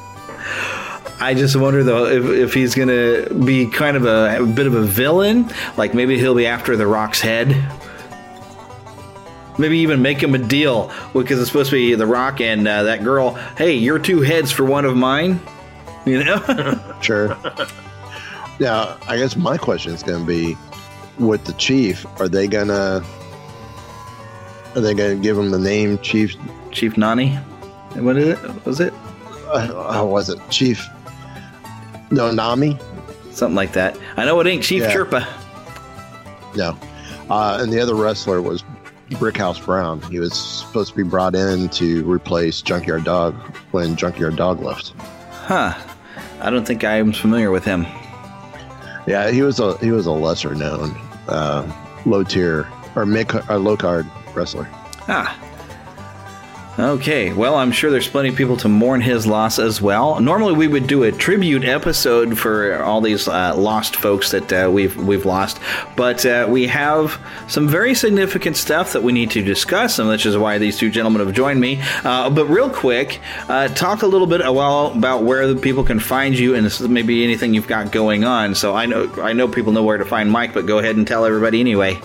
S17: I just wonder, though, if, if he's going to be kind of a, a bit of a villain. Like maybe he'll be after The Rock's head. Maybe even make him a deal, because it's supposed to be The Rock and uh, that girl. Hey, you're two heads for one of mine. You know?
S11: Sure. Now, I guess my question is going to be, with the Chief, are they gonna are they gonna give him the name Chief
S17: Chief Nani? What is it? What was it?
S11: Uh, how was it? Chief? No, Nami.
S17: Something like that. I know it ain't Chief yeah. Chirpa.
S11: No. Uh, and the other wrestler was Brickhouse Brown. He was supposed to be brought in to replace Junkyard Dog when Junkyard Dog left.
S17: Huh. I don't think I'm familiar with him.
S11: Yeah, he was a he was a lesser known uh, low tier or mid or low card wrestler.
S17: Ah. Okay, well, I'm sure there's plenty of people to mourn his loss as well. Normally, we would do a tribute episode for all these uh, lost folks that uh, we've we've lost, but uh, we have some very significant stuff that we need to discuss, and which is why these two gentlemen have joined me. Uh, but real quick, uh, talk a little bit well about where the people can find you, and this is maybe anything you've got going on. So I know I know people know where to find Mike, but go ahead and tell everybody anyway.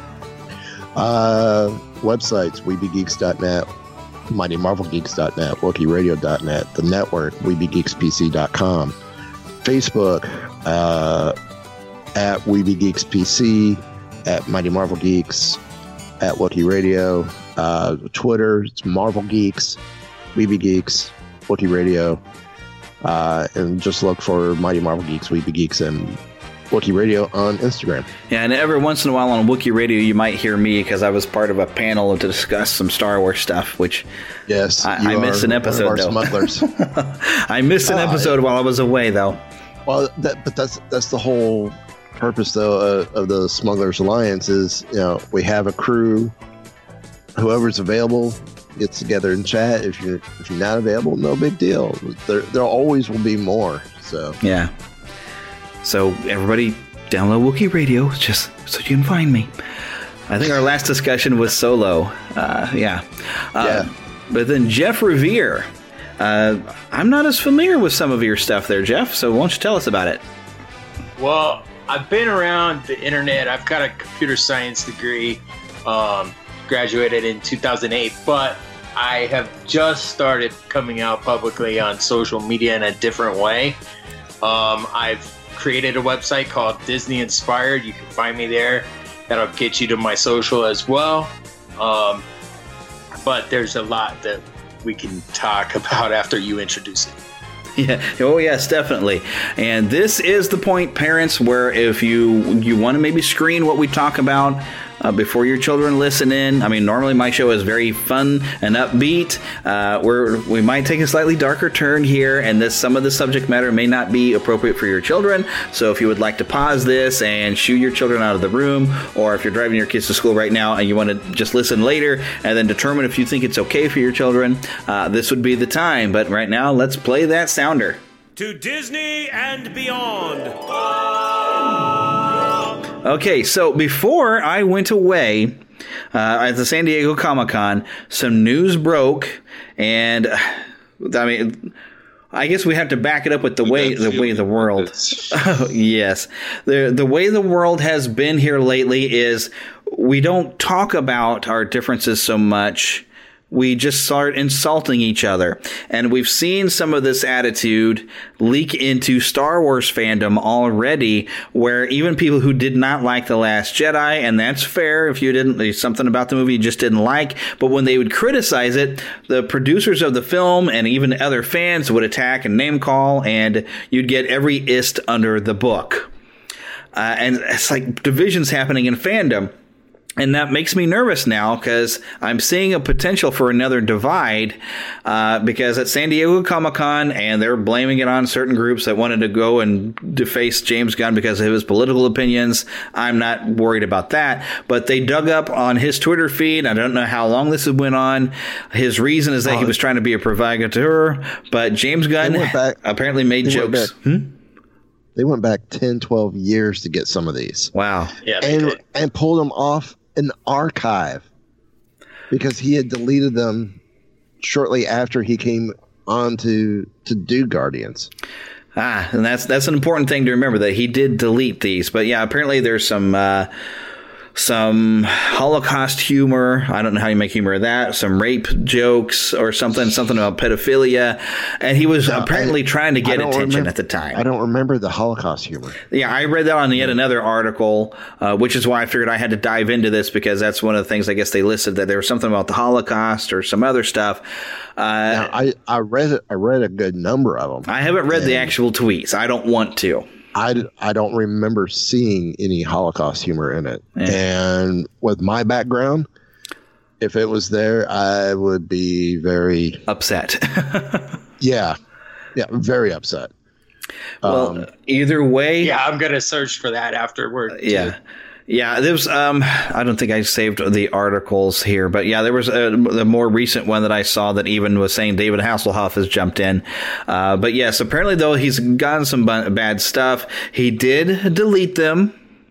S11: Uh, websites: weeby geeks dot net. mighty marvel geeks dot net, wookie radio dot net, the network, weeby geeks p c dot com, Facebook, uh, at Weeby Geeks P C, at Mighty Marvel Geeks, at Wookie Radio, uh, Twitter, it's Marvel Geeks, Weeby Geeks, Wookie Radio, uh, and just look for Mighty Marvel Geeks, Weeby Geeks, and Wookie Radio on Instagram.
S17: Yeah, and every once in a while on Wookie Radio, you might hear me because I was part of a panel to discuss some Star Wars stuff, which
S11: yes,
S17: I, I missed an episode.
S11: One of our
S17: though.
S11: smugglers.
S17: I missed an episode uh, while I was away, though.
S11: Well, that, but that's that's the whole purpose, though, uh, of the Smugglers Alliance is, you know, we have a crew. Whoever's available gets together and chat. If you're if you're not available, no big deal. There there always will be more. So
S17: yeah. So everybody download Wookie Radio just so you can find me. I think our last discussion was solo. Uh, yeah. Uh,
S11: yeah.
S17: But then Jeff Revere. Uh, I'm not as familiar with some of your stuff there, Jeff, so why don't you tell us about it?
S18: Well, I've been around the internet. I've got a computer science degree, um, graduated in two thousand eight, but I have just started coming out publicly on social media in a different way. Um, I've created a website called Disney Inspired. You can find me there. That'll get you to my social as well. Um, but there's a lot that we can talk about after you introduce it.
S17: Yeah. Oh, yes, definitely. And this is the point, parents, where if you you want to maybe screen what we talk about uh, before your children listen in. I mean, normally my show is very fun and upbeat. Uh, we're, we might take a slightly darker turn here, and this some of the subject matter may not be appropriate for your children. So if you would like to pause this and shoo your children out of the room, or if you're driving your kids to school right now and you want to just listen later and then determine if you think it's okay for your children, uh, this would be the time. But right now, let's play that sounder.
S3: To Disney and beyond.
S17: Okay, so before I went away uh, at the San Diego Comic-Con, some news broke, and I mean, I guess we have to back it up with the way the way the world. Oh, yes, the the way the world has been here lately is we don't talk about our differences so much. We just start insulting each other. And we've seen some of this attitude leak into Star Wars fandom already, where even people who did not like The Last Jedi, and that's fair if you didn't, there's something about the movie you just didn't like, but when they would criticize it, the producers of the film and even other fans would attack and name call, and you'd get every ist under the book. Uh, and it's like divisions happening in fandom. And that makes me nervous now because I'm seeing a potential for another divide uh, because at San Diego Comic-Con, and they're blaming it on certain groups that wanted to go and deface James Gunn because of his political opinions. I'm not worried about that. But they dug up on his Twitter feed. I don't know how long this has went on. His reason is that oh, he was trying to be a provocateur. But James Gunn back, apparently made jokes. Hmm?
S11: They went back ten, twelve years to get some of these.
S17: Wow.
S18: Yeah,
S11: and, and pulled them off an archive because he had deleted them shortly after he came on to to do Guardians.
S17: Ah, and that's that's an important thing to remember, that he did delete these. But yeah, apparently there's some uh, some Holocaust humor. I don't know how you make humor of that. Some rape jokes or something, something about pedophilia. And he was no, apparently I, trying to get attention
S11: remember,
S17: at the time.
S11: I don't remember the Holocaust humor.
S17: Yeah, I read that on yet another article, uh, which is why I figured I had to dive into this, because that's one of the things I guess they listed, that there was something about the Holocaust or some other stuff. Uh,
S11: now, I, I read it, I read a good number of them.
S17: I haven't read the actual tweets. I don't want to.
S11: I, I don't remember seeing any Holocaust humor in it. Yeah. And with my background, if it was there, I would be very
S17: upset.
S11: yeah. Yeah. Very upset.
S17: Well, um, either way.
S18: Yeah. I'm going to search for that afterward.
S17: Yeah. Too. Yeah, there was, um, I don't think I saved the articles here, but yeah, there was a, a more recent one that I saw that even was saying David Hasselhoff has jumped in. Uh, but yes, apparently though, he's gotten some b- bad stuff. He did delete them.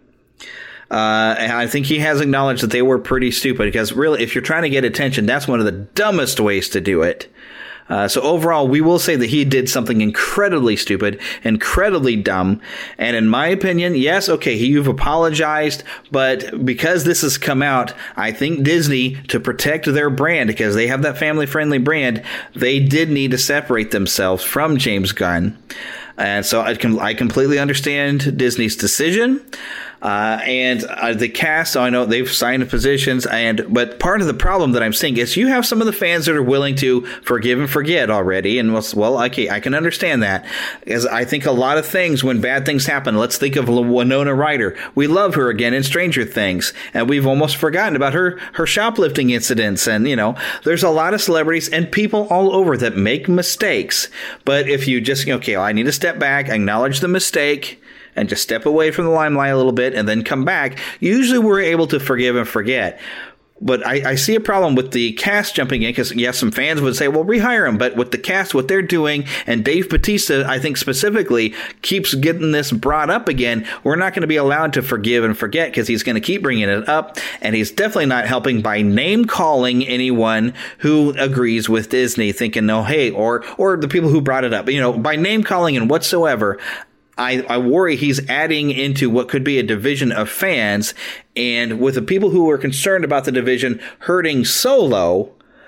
S17: Uh, and I think he has acknowledged that they were pretty stupid, because really, if you're trying to get attention, that's one of the dumbest ways to do it. Uh, so overall, we will say that he did something incredibly stupid, incredibly dumb. And in my opinion, yes, okay, you've apologized, but because this has come out, I think Disney, to protect their brand, because they have that family-friendly brand, they did need to separate themselves from James Gunn. And so I, can, I completely understand Disney's decision. Uh, and uh, the cast, I know they've signed positions, and but part of the problem that I'm seeing is you have some of the fans that are willing to forgive and forget already. And well, okay, I can understand that, because I think a lot of things, when bad things happen, let's think of Winona Ryder. We love her again in Stranger Things, and we've almost forgotten about her her shoplifting incidents. And you know, there's a lot of celebrities and people all over that make mistakes. But if you just okay, well, I need to step back, acknowledge the mistake, and just step away from the limelight a little bit and then come back, usually we're able to forgive and forget. But I, I see a problem with the cast jumping in, because, yes, some fans would say, well, rehire him. But with the cast, what they're doing, and Dave Bautista, I think specifically, keeps getting this brought up again, we're not going to be allowed to forgive and forget, because he's going to keep bringing it up. And he's definitely not helping by name-calling anyone who agrees with Disney, thinking, no, hey, or, or the people who brought it up. You know, by name-calling and whatsoever, I, I worry he's adding into what could be a division of fans, and with the people who are concerned about the division hurting Solo,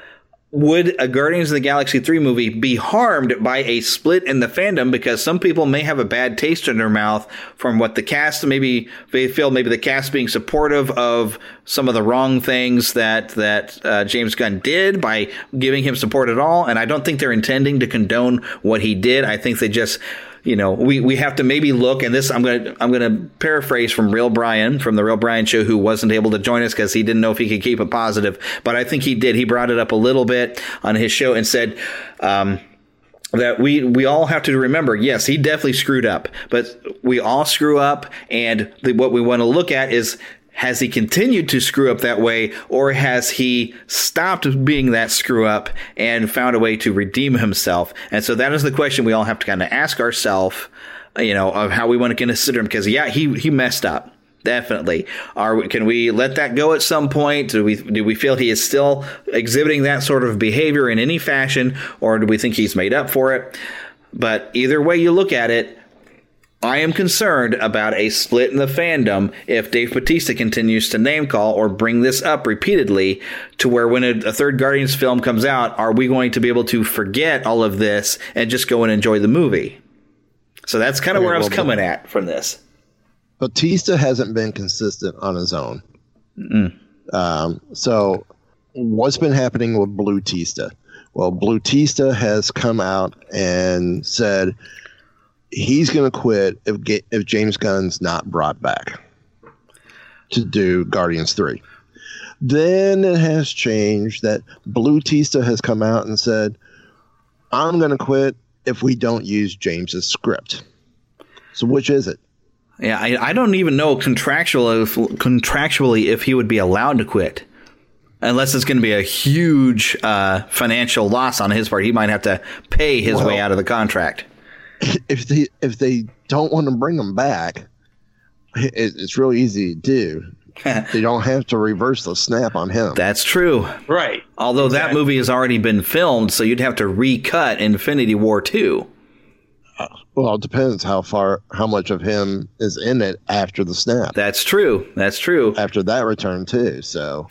S17: would a Guardians of the Galaxy three movie be harmed by a split in the fandom? Because some people may have a bad taste in their mouth from what the cast, maybe they feel maybe the cast being supportive of some of the wrong things that, that uh, James Gunn did by giving him support at all. And I don't think they're intending to condone what he did. I think they just, you know, we, we have to maybe look, and this I'm going to I'm going to paraphrase from Real Brian from the Real Brian Show, who wasn't able to join us because he didn't know if he could keep it positive, but I think he did. He brought it up a little bit on his show and said um, that we we all have to remember, yes, he definitely screwed up, but we all screw up, and the, what we want to look at is, has he continued to screw up that way, or has he stopped being that screw up and found a way to redeem himself? And so that is the question we all have to kind of ask ourselves, you know, of how we want to consider him. Because, yeah, he, he messed up. Definitely. Are we, can we let that go at some point? Do we do we feel he is still exhibiting that sort of behavior in any fashion, or do we think he's made up for it? But either way you look at it, I am concerned about a split in the fandom if Dave Bautista continues to name call or bring this up repeatedly, to where when a, a third Guardians film comes out, are we going to be able to forget all of this and just go and enjoy the movie? So that's kind of where I was coming at from this.
S11: Bautista hasn't been consistent on his own. Mm. Um, so what's been happening with Blue Tista? Well, Blue Tista has come out and said he's going to quit if if James Gunn's not brought back to do Guardians three. Then it has changed that Blue Tista has come out and said, I'm going to quit if we don't use James's script. So which is it?
S17: Yeah, I, I don't even know contractual if, contractually if he would be allowed to quit. Unless it's going to be a huge uh, financial loss on his part. He might have to pay his well, way out of the contract.
S11: If they if they don't want to bring him back, it, it's real easy to do. They don't have to reverse the snap on him.
S17: That's true.
S18: Right.
S17: Although
S18: exactly.
S17: that movie has already been filmed, so you'd have to recut Infinity War two.
S11: Uh, well, it depends how far, how much of him is in it after the snap.
S17: That's true. That's true.
S11: After that return too. So,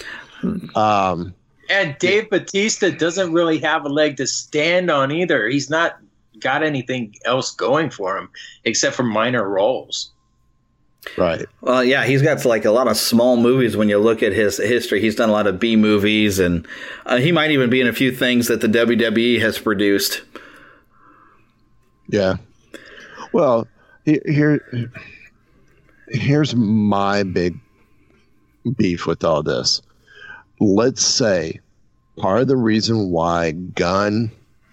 S11: um,
S18: and Dave Bautista doesn't really have a leg to stand on either. He's not got anything else going for him except for minor roles.
S11: Right.
S17: Well, yeah, he's got like a lot of small movies. When you look at his history, he's done a lot of B movies, and uh, he might even be in a few things that the W W E has produced.
S11: Yeah. Well, here, here's my big beef with all this. Let's say part of the reason why Gunn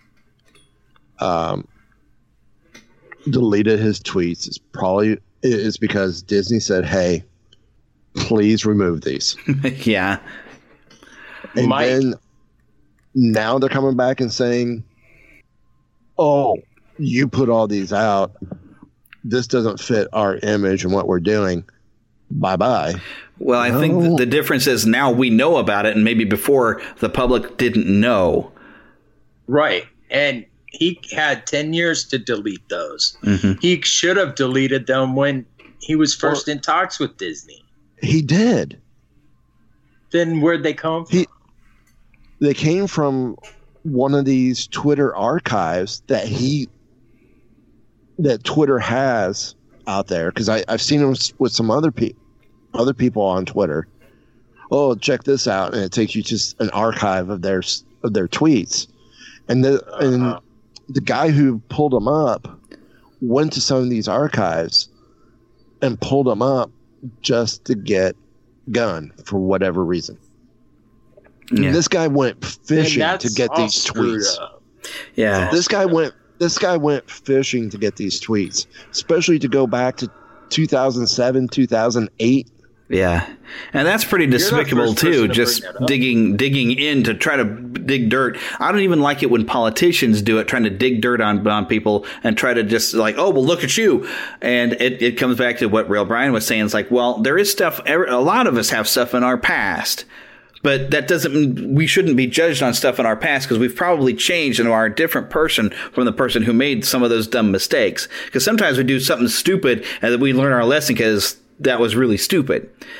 S11: Um, deleted his tweets is probably is because Disney said, "Hey, please remove these."
S17: Yeah,
S11: and
S18: Mike.
S11: then now they're coming back and saying, "Oh, you put all these out. This doesn't fit our image and what we're doing. Bye bye."
S17: Well, I no. think the difference is now we know about it, and maybe before the public didn't know.
S18: Right, and he had ten years to delete those.
S17: Mm-hmm.
S18: He should have deleted them when he was first well, in talks with Disney.
S11: He did.
S18: Then where'd they come from?
S11: He, they came from one of these Twitter archives that he that Twitter has out there, because I've seen him with some other people other people on Twitter. Oh, check this out, and it takes you to an archive of their of their tweets, and the uh-huh. and the guy who pulled them up went to some of these archives and pulled them up just to get Gunn for whatever reason. Yeah. This guy went fishing to get these tweets.
S18: Up.
S17: Yeah,
S11: this guy went. This guy went fishing to get these tweets, especially to go back to two thousand seven, two thousand eight.
S17: Yeah, and that's pretty despicable too. Just digging digging in to try to dig dirt. I don't even like it when politicians do it, trying to dig dirt on on people and try to just like, oh well, look at you. And it, it comes back to what Real Brian was saying. It's like, well, there is stuff. A lot of us have stuff in our past. But that doesn't mean we shouldn't be judged on stuff in our past, because we've probably changed and are a different person from the person who made some of those dumb mistakes. Because sometimes we do something stupid and then we learn our lesson because that was really stupid.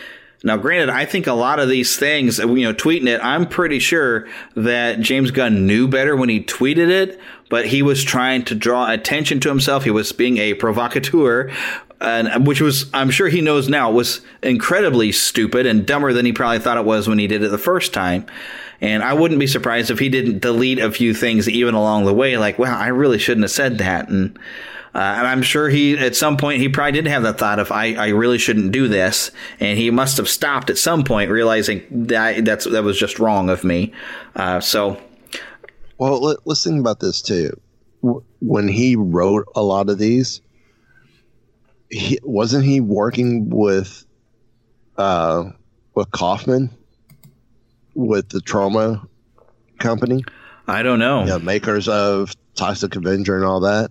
S17: Now, granted, I think a lot of these things, you know, tweeting it, I'm pretty sure that James Gunn knew better when he tweeted it, but he was trying to draw attention to himself. He was being a provocateur, and which was, I'm sure he knows now, was incredibly stupid and dumber than he probably thought it was when he did it the first time. And I wouldn't be surprised if he didn't delete a few things even along the way, like, wow, I really shouldn't have said that. And uh, and I'm sure he, at some point, he probably did have that thought of, I, I really shouldn't do this. And he must have stopped at some point, realizing that that's, that was just wrong of me. Uh, so.
S11: Well, let, let's think about this, too. When he wrote a lot of these, he, wasn't he working with, uh, with Kaufman? With the Trauma company?
S17: I don't know.
S11: Yeah, makers of Toxic Avenger and all that.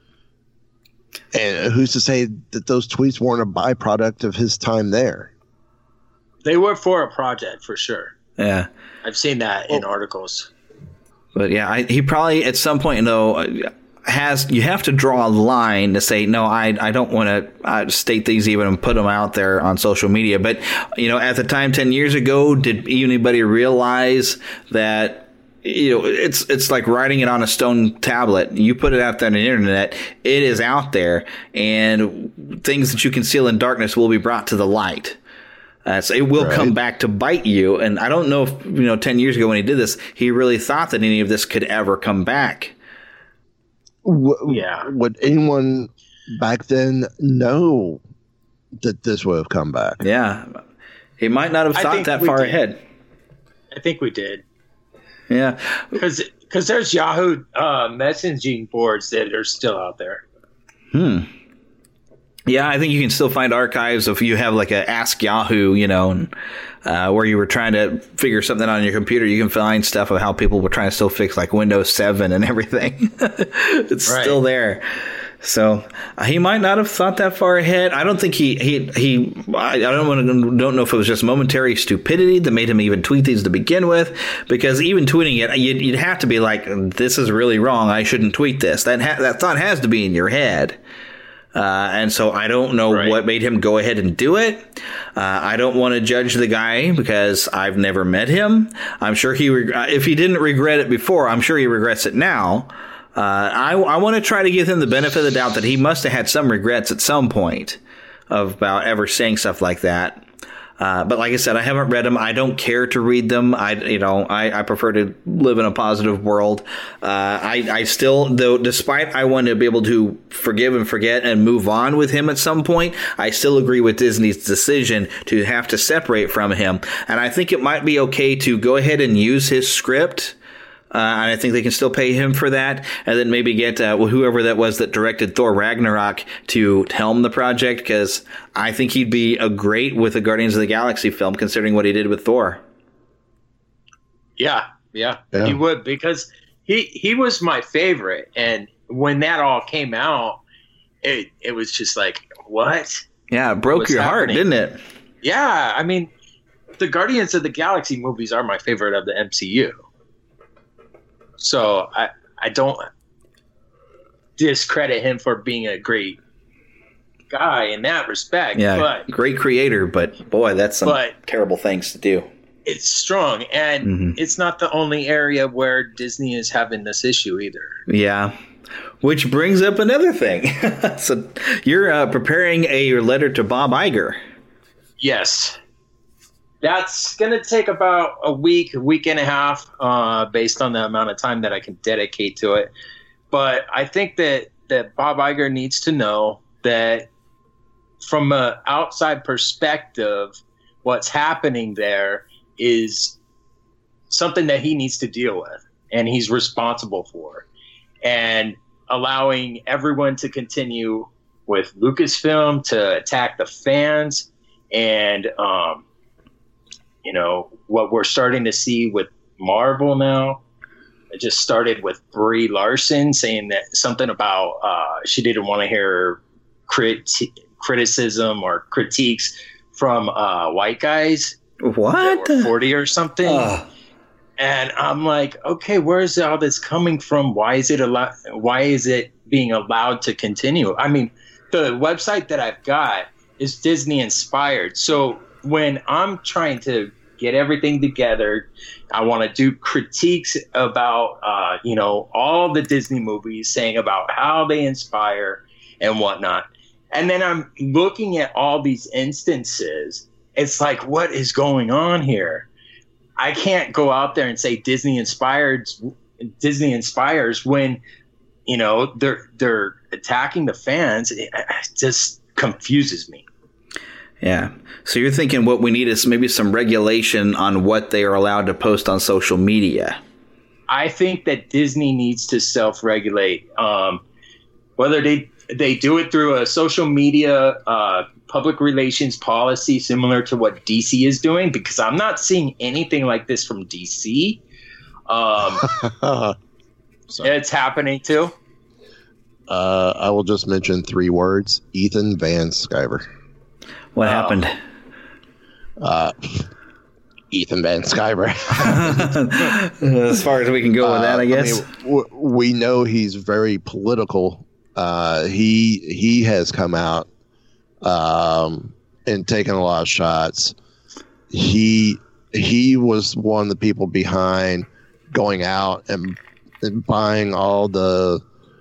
S11: And who's to say that those tweets weren't a byproduct of his time there?
S18: They were for a project, for sure.
S17: Yeah.
S18: I've seen that well, in articles.
S17: But yeah, I, he probably at some point, though, has you have to draw a line to say, no, I I don't want to uh, state these even and put them out there on social media. But, you know, at the time, ten years ago, did anybody realize that, you know, it's it's like writing it on a stone tablet. You put it out there on the internet, it is out there, and things that you conceal in darkness will be brought to the light. Uh, so it will right. come back to bite you. And I don't know if, you know, ten years ago when he did this, he really thought that any of this could ever come back.
S11: W- yeah. Would anyone back then know that this would have come back?
S17: Yeah. He might not have thought that far
S18: did.
S17: ahead.
S18: I think we did.
S17: Yeah.
S18: Because because there's Yahoo uh, messaging boards that are still out there.
S17: Hmm. Yeah, I think you can still find archives if you have like a Ask Yahoo, you know, and, uh, where you were trying to figure something out on your computer. You can find stuff of how people were trying to still fix like Windows seven and everything. It's right. still there. So uh, he might not have thought that far ahead. I don't think he he he. I, I don't want to don't know if it was just momentary stupidity that made him even tweet these to begin with. Because even tweeting it, you'd, you'd have to be like, "This is really wrong. I shouldn't tweet this." That ha- that thought has to be in your head. Uh, and so I don't know right. what made him go ahead and do it. Uh, I don't want to judge the guy because I've never met him. I'm sure he, reg- if he didn't regret it before, I'm sure he regrets it now. Uh, I, I want to try to give him the benefit of the doubt that he must have had some regrets at some point of about ever saying stuff like that. Uh, but like I said, I haven't read them. I don't care to read them. I, you know, I, I prefer to live in a positive world. Uh, I, I still, though, despite I want to be able to forgive and forget and move on with him at some point, I still agree with Disney's decision to have to separate from him. And I think it might be okay to go ahead and use his script. Uh, and I think they can still pay him for that, and then maybe get uh, whoever that was that directed Thor Ragnarok to helm the project, because I think he'd be a great with a Guardians of the Galaxy film, considering what he did with Thor.
S18: Yeah, yeah, yeah. He would, because he he was my favorite, and when that all came out, it it was just like, what?
S17: Yeah, it broke your happening? heart, didn't it?
S18: Yeah, I mean, the Guardians of the Galaxy movies are my favorite of the M C U. So I, I don't discredit him for being a great guy in that respect.
S17: Yeah,
S18: but,
S17: great creator, but boy, that's some terrible things to do.
S18: It's strong, and mm-hmm. it's not the only area where Disney is having this issue either.
S17: Yeah, which brings up another thing. So you're uh, preparing a letter to Bob Iger.
S18: Yes. That's going to take about a week, a week and a half, uh, based on the amount of time that I can dedicate to it. But I think that, that Bob Iger needs to know that from an outside perspective, what's happening there is something that he needs to deal with and he's responsible for. And allowing everyone to continue with Lucasfilm to attack the fans and, um, you know, what we're starting to see with Marvel now. It just started with Brie Larson saying that something about uh, she didn't want to hear crit- criticism or critiques from uh, white guys.
S17: What?
S18: That were forty or something. Uh. And I'm like, okay, where is all this coming from? Why is it allow- Why is it being allowed to continue? I mean, the website that I've got is Disney inspired. So when I'm trying to get everything together, I want to do critiques about, uh, you know, all the Disney movies, saying about how they inspire and whatnot. And then I'm looking at all these instances. It's like, what is going on here? I can't go out there and say Disney inspired, Disney inspires when, you know, they're they're attacking the fans. It just confuses me.
S17: Yeah. So you're thinking what we need is maybe some regulation on what they are allowed to post on social media.
S18: I think that Disney needs to self-regulate. Um, whether they they do it through a social media uh, public relations policy similar to what D C is doing, because I'm not seeing anything like this from D C. Um, it's happening too.
S11: Uh, I will just mention three words: Ethan Van Sciver.
S17: What um, happened?
S11: Uh, Ethan Van Sciver.
S17: As far as we can go with that, I guess.
S11: Uh, I mean, w- we know he's very political. Uh, he he has come out um, and taken a lot of shots. He he was one of the people behind going out and, and buying all the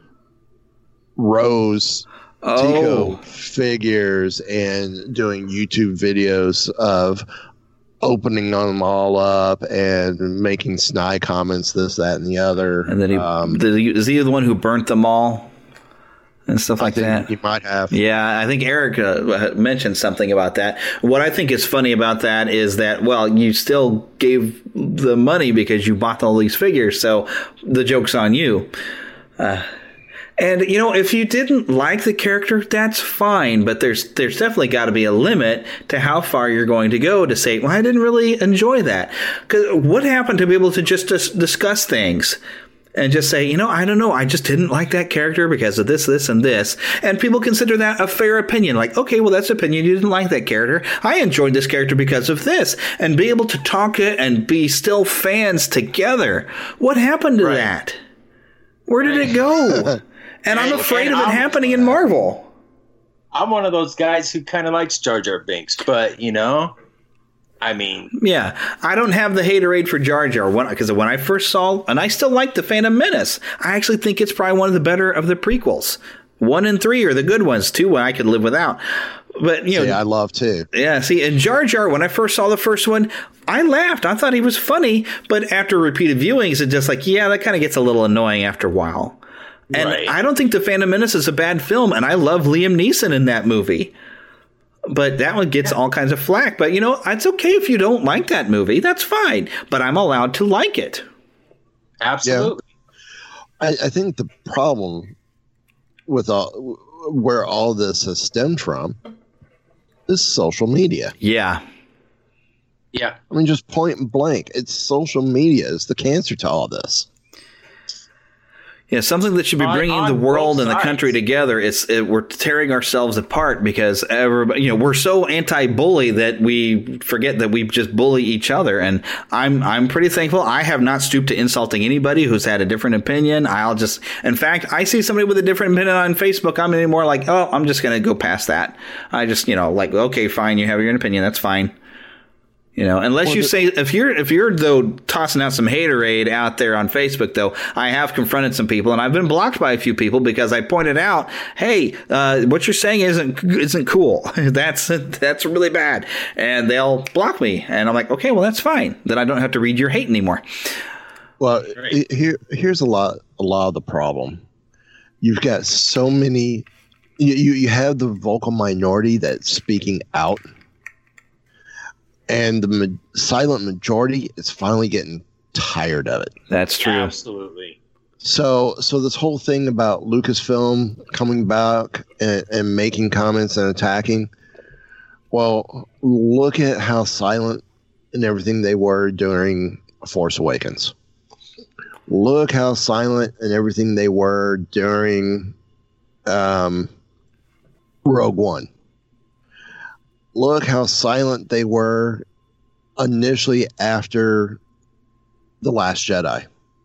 S11: Rose
S17: oh.
S11: Tico figures and doing YouTube videos of opening them all up and making snide comments, this, that, and the other.
S17: And then he,
S11: um,
S17: is he the one who burnt them all and stuff like
S11: I think
S17: that?
S11: He might have.
S17: Yeah, I think Eric uh, mentioned something about that. What I think is funny about that is that, well, you still gave the money because you bought all these figures, so the joke's on you. Uh, And, you know, if you didn't like the character, that's fine. But there's there's definitely got to be a limit to how far you're going to go to say, well, I didn't really enjoy that. Because what happened to be able to just dis- discuss things and just say, you know, I don't know, I just didn't like that character because of this, this, and this. And people consider that a fair opinion. Like, okay, well, that's opinion. You didn't like that character. I enjoyed this character because of this. And be able to talk it and be still fans together. What happened to right. that? Where did it go? And I'm afraid and of it I'm, happening in Marvel.
S18: I'm one of those guys who kind of likes Jar Jar Binks, but, you know, I mean...
S17: Yeah, I don't have the haterade for Jar Jar, because when I first saw... And I still like The Phantom Menace. I actually think it's probably one of the better of the prequels. One and three are the good ones. Two I could live without. But, you know...
S11: See, I love two.
S17: Yeah, see, and Jar Jar, when I first saw the first one, I laughed. I thought he was funny. But after repeated viewings, it's just like, yeah, that kind of gets a little annoying after a while. And right. I don't think The Phantom Menace is a bad film, and I love Liam Neeson in that movie. But that one gets all kinds of flack. But, you know, it's okay if you don't like that movie. That's fine. But I'm allowed to like it.
S18: Absolutely.
S11: Yeah. I, I think the problem with all, where all this has stemmed from is social media.
S17: Yeah.
S18: Yeah.
S11: I mean, just point blank. It's social media is the cancer to all this.
S17: Yeah, something that should be bringing on, on the world and the country together. It's it, we're tearing ourselves apart because everybody, you know, we're so anti-bully that we forget that we just bully each other. And I'm I'm pretty thankful. I have not stooped to insulting anybody who's had a different opinion. I'll just, in fact, I see somebody with a different opinion on Facebook. I'm anymore like, oh, I'm just going to go past that. I just, you know, like, okay, fine, you have your own opinion, that's fine. You know, unless well, you the, say if you're if you're though tossing out some haterade out there on Facebook, though, I have confronted some people and I've been blocked by a few people because I pointed out, hey, uh, what you're saying isn't isn't cool. that's that's really bad, and they'll block me, and I'm like, okay, well, that's fine. Then I don't have to read your hate anymore.
S11: Well, right. here here's a lot a lot of the problem. You've got so many. You you, you have the vocal minority that's speaking out. And the ma- silent majority is finally getting tired of it.
S17: That's true.
S18: Absolutely.
S11: So, so this whole thing about Lucasfilm coming back and, and making comments and attacking. Well, look at how silent and everything they were during Force Awakens. Look how silent and everything they were during um, Rogue One. Look how silent they were initially after The Last Jedi.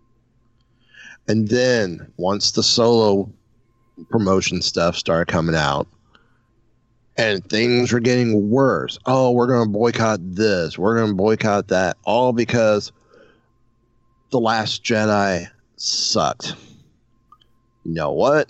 S11: And then once the Solo promotion stuff started coming out, And things were getting worse. Oh, we're going to boycott this. We're going to boycott that. All because The Last Jedi sucked. You know what?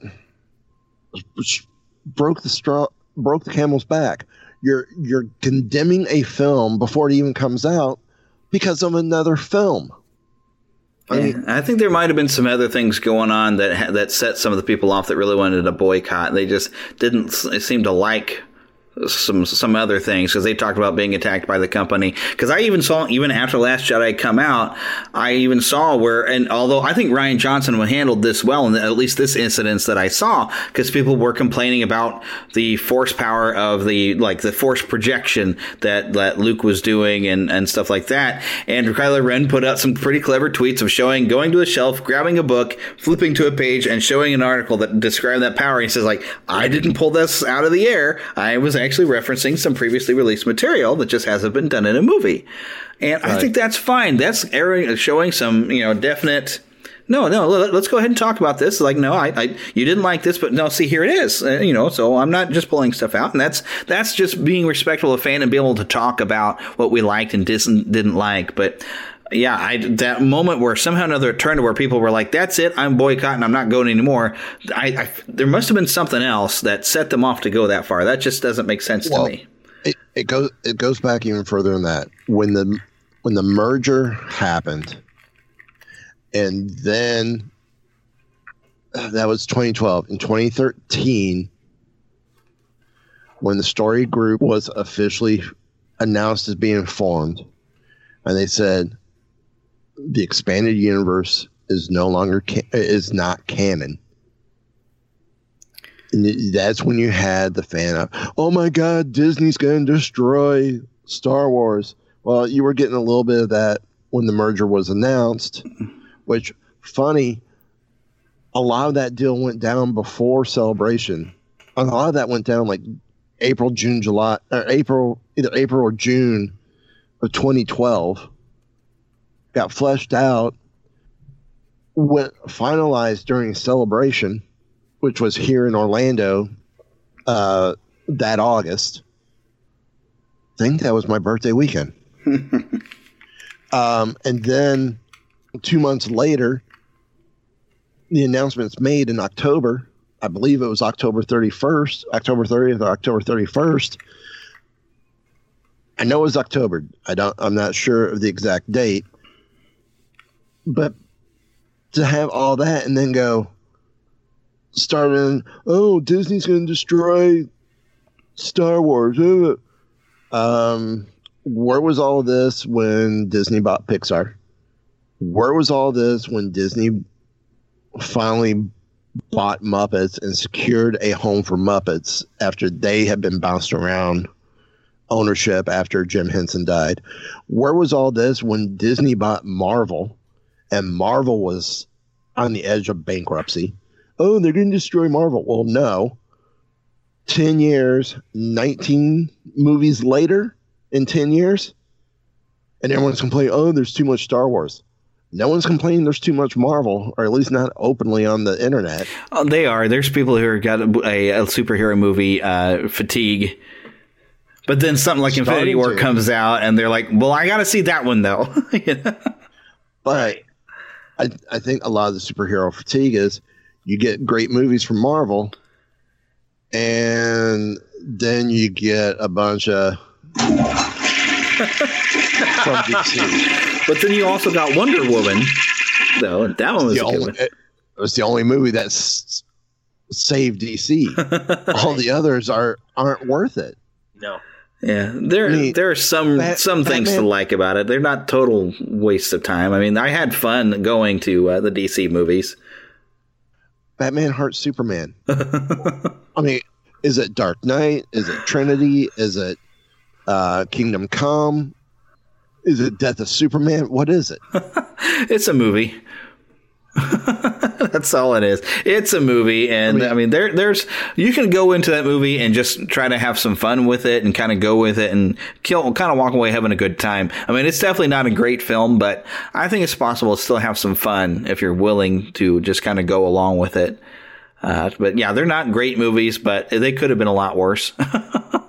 S11: Broke the straw, broke the camel's back. You're you're condemning a film before it even comes out because of another film. I mean,
S17: yeah, I think there might have been some other things going on that that set some of the people off that really wanted to boycott. They just didn't seem to like some some other things because they talked about being attacked by the company. Because I even saw, even after Last Jedi come out, I even saw where, and although I think Rian Johnson handled this well, in at least this incidents that I saw, because people were complaining about the force power of the, like the force projection that, that Luke was doing and, and stuff like that. And Kylo Ren put out some pretty clever tweets of showing, going to a shelf, grabbing a book, flipping to a page, and showing an article that described that power. He says, like, I didn't pull this out of the air. I was actually referencing some previously released material that just hasn't been done in a movie. And right. I think that's fine. That's showing some, you know, definite, no, no, let's go ahead and talk about this. Like, no, I, I you didn't like this, but no, see, here it is. Uh, you know, so I'm not just pulling stuff out. And that's that's just being respectful of fan and be able to talk about what we liked and didn't, didn't like. But yeah, I, that moment where somehow or another it turned to where people were like, that's it, I'm boycotting, I'm not going anymore. I, I, there must have been something else that set them off to go that far. That just doesn't make sense well, to me.
S11: It, it goes it goes back even further than that. When the when the merger happened, and then uh, that was twenty twelve. In twenty thirteen, when the Story Group was officially announced as being formed, and they said, the expanded universe is no longer ca- is not canon. And that's when you had the fan of, oh my God, Disney's going to destroy Star Wars. Well, you were getting a little bit of that when the merger was announced, which, funny, a lot of that deal went down before Celebration. A lot of that went down like April, June, July, or April, either April or June of twenty twelve. Got fleshed out, went finalized during Celebration, which was here in Orlando uh, that August. I think that was my birthday weekend. um, and then two months later, the announcement's made in October. I believe it was October thirty-first, October thirtieth or October thirty-first. I know it was October. I don't. I'm not sure of the exact date. But to have all that and then go starting, oh, Disney's going to destroy Star Wars. Um, where was all of this when Disney bought Pixar? Where was all this when Disney finally bought Muppets and secured a home for Muppets after they had been bounced around ownership after Jim Henson died? Where was all this when Disney bought Marvel? And Marvel was on the edge of bankruptcy. Oh, they're going to destroy Marvel. Well, no. ten years, nineteen movies later in ten years, and everyone's complaining, oh, there's too much Star Wars. No one's complaining there's too much Marvel, or at least not openly on the internet.
S17: Oh, they are. There's people who have got a, a, a superhero movie uh, fatigue. But then something like Starting Infinity War to. comes out, and they're like, well, I got to see that one, though. You know?
S11: But I, I think a lot of the superhero fatigue is you get great movies from Marvel, and then you get a bunch of from D C.
S17: But then you also got Wonder Woman, though, and that one was
S11: the
S17: a
S11: only,
S17: good one.
S11: It was the only movie that s- saved D C. All the others are aren't worth it.
S18: No.
S17: Yeah, there I mean, there are some Bat- some things Batman. to like about it. They're not total waste of time. I mean, I had fun going to uh, the D C movies.
S11: Batman Heart Superman. I mean, is it Dark Knight? Is it Trinity? Is it uh, Kingdom Come? Is it Death of Superman? What is it?
S17: It's a movie. That's all it is. It's a movie, and I mean, I mean, there, there's you can go into that movie and just try to have some fun with it, and kind of go with it, and kill, kind of walk away having a good time. I mean, it's definitely not a great film, but I think it's possible to still have some fun if you're willing to just kind of go along with it. Uh, but yeah, they're not great movies, but they could have been a lot worse.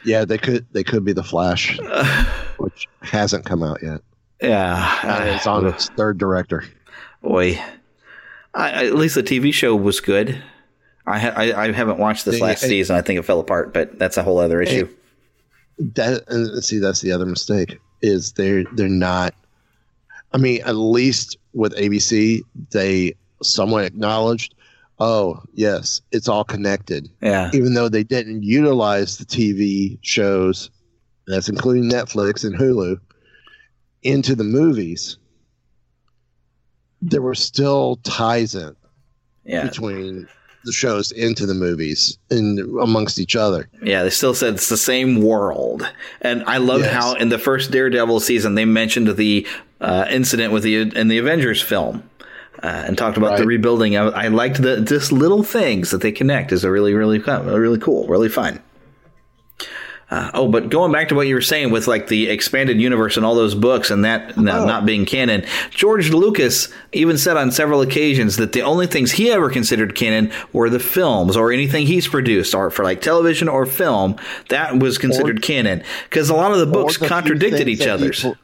S11: Yeah, they could they could be the Flash, which hasn't come out yet.
S17: Yeah,
S11: uh, it's on its third director.
S17: Boy, I, at least the T V show was good. I ha- I, I haven't watched this last season. I think it fell apart, but that's a whole other issue.
S11: That uh, see, that's the other mistake is they're they're not. I mean, at least with A B C, they somewhat acknowledged, oh yes, it's all connected.
S17: Yeah.
S11: Even though they didn't utilize the T V shows, that's including Netflix and Hulu, into the movies, there were still ties in
S17: yeah.
S11: between the shows into the movies and amongst each other.
S17: Yeah, they still said it's the same world. And I love yes. how in the first Daredevil season they mentioned the uh, incident with the in the Avengers film uh, and talked about right. the rebuilding. I, I liked the just little things that they connect is a really really really cool, really fun. Uh, oh, but going back to what you were saying with like the expanded universe and all those books and that no, oh. not being canon, George Lucas even said on several occasions that the only things he ever considered canon were the films or anything he's produced, or for like television or film, that was considered or, canon because a lot of the books the contradicted each other's.
S11: Pull,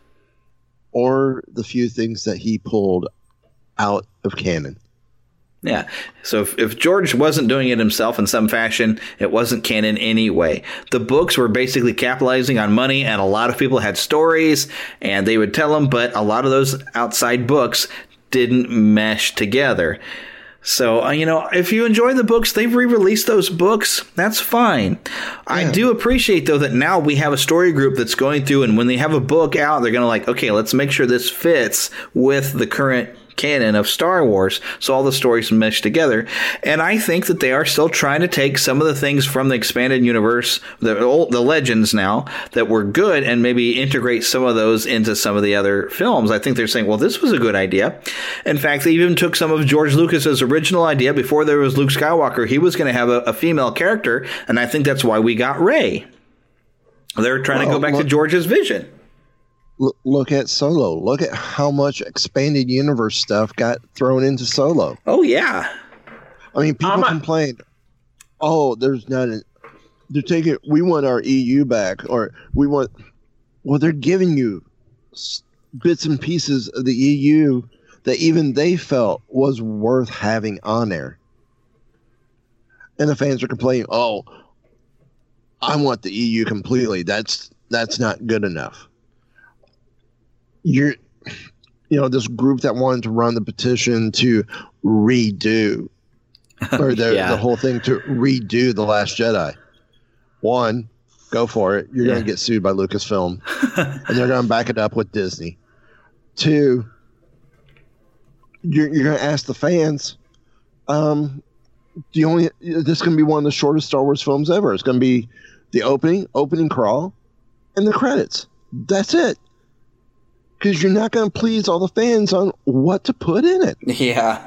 S11: or the few things that he pulled out of canon.
S17: Yeah. So if, if George wasn't doing it himself in some fashion, it wasn't canon anyway. The books were basically capitalizing on money, and a lot of people had stories, and they would tell them, but a lot of those outside books didn't mesh together. So, uh, you know, if you enjoy the books, they've re-released those books. That's fine. Yeah. I do appreciate, though, that now we have a story group that's going through, and when they have a book out, they're going to like, okay, let's make sure this fits with the current canon of Star Wars, so all the stories mesh together. And I think that they are still trying to take some of the things from the expanded universe, the old, the legends now, that were good, and maybe integrate some of those into some of the other films. I think they're saying, well, this was a good idea. In fact, they even took some of George Lucas's original idea. Before there was Luke Skywalker, he was going to have a, a female character, and I think that's why we got Rey. They're trying well, to go back well, to George's vision.
S11: Look at Solo. Look at how much expanded universe stuff got thrown into Solo.
S17: Oh, yeah.
S11: I mean, people complained, oh, there's not a... They're taking... We want our E U back, or we want... Well, they're giving you bits and pieces of the E U that even they felt was worth having on there. And the fans are complaining, oh, I want the E U completely. That's that's not good enough. You're, you know, this group that wanted to run the petition to redo, or the, yeah. the whole thing to redo The Last Jedi. One, go for it. You're yeah. going to get sued by Lucasfilm, and they're going to back it up with Disney. Two, you're, you're going to ask the fans, um, the only this is going to be one of the shortest Star Wars films ever. It's going to be the opening, opening crawl, and the credits. That's it. Because you're not going to please all the fans on what to put in it.
S17: Yeah.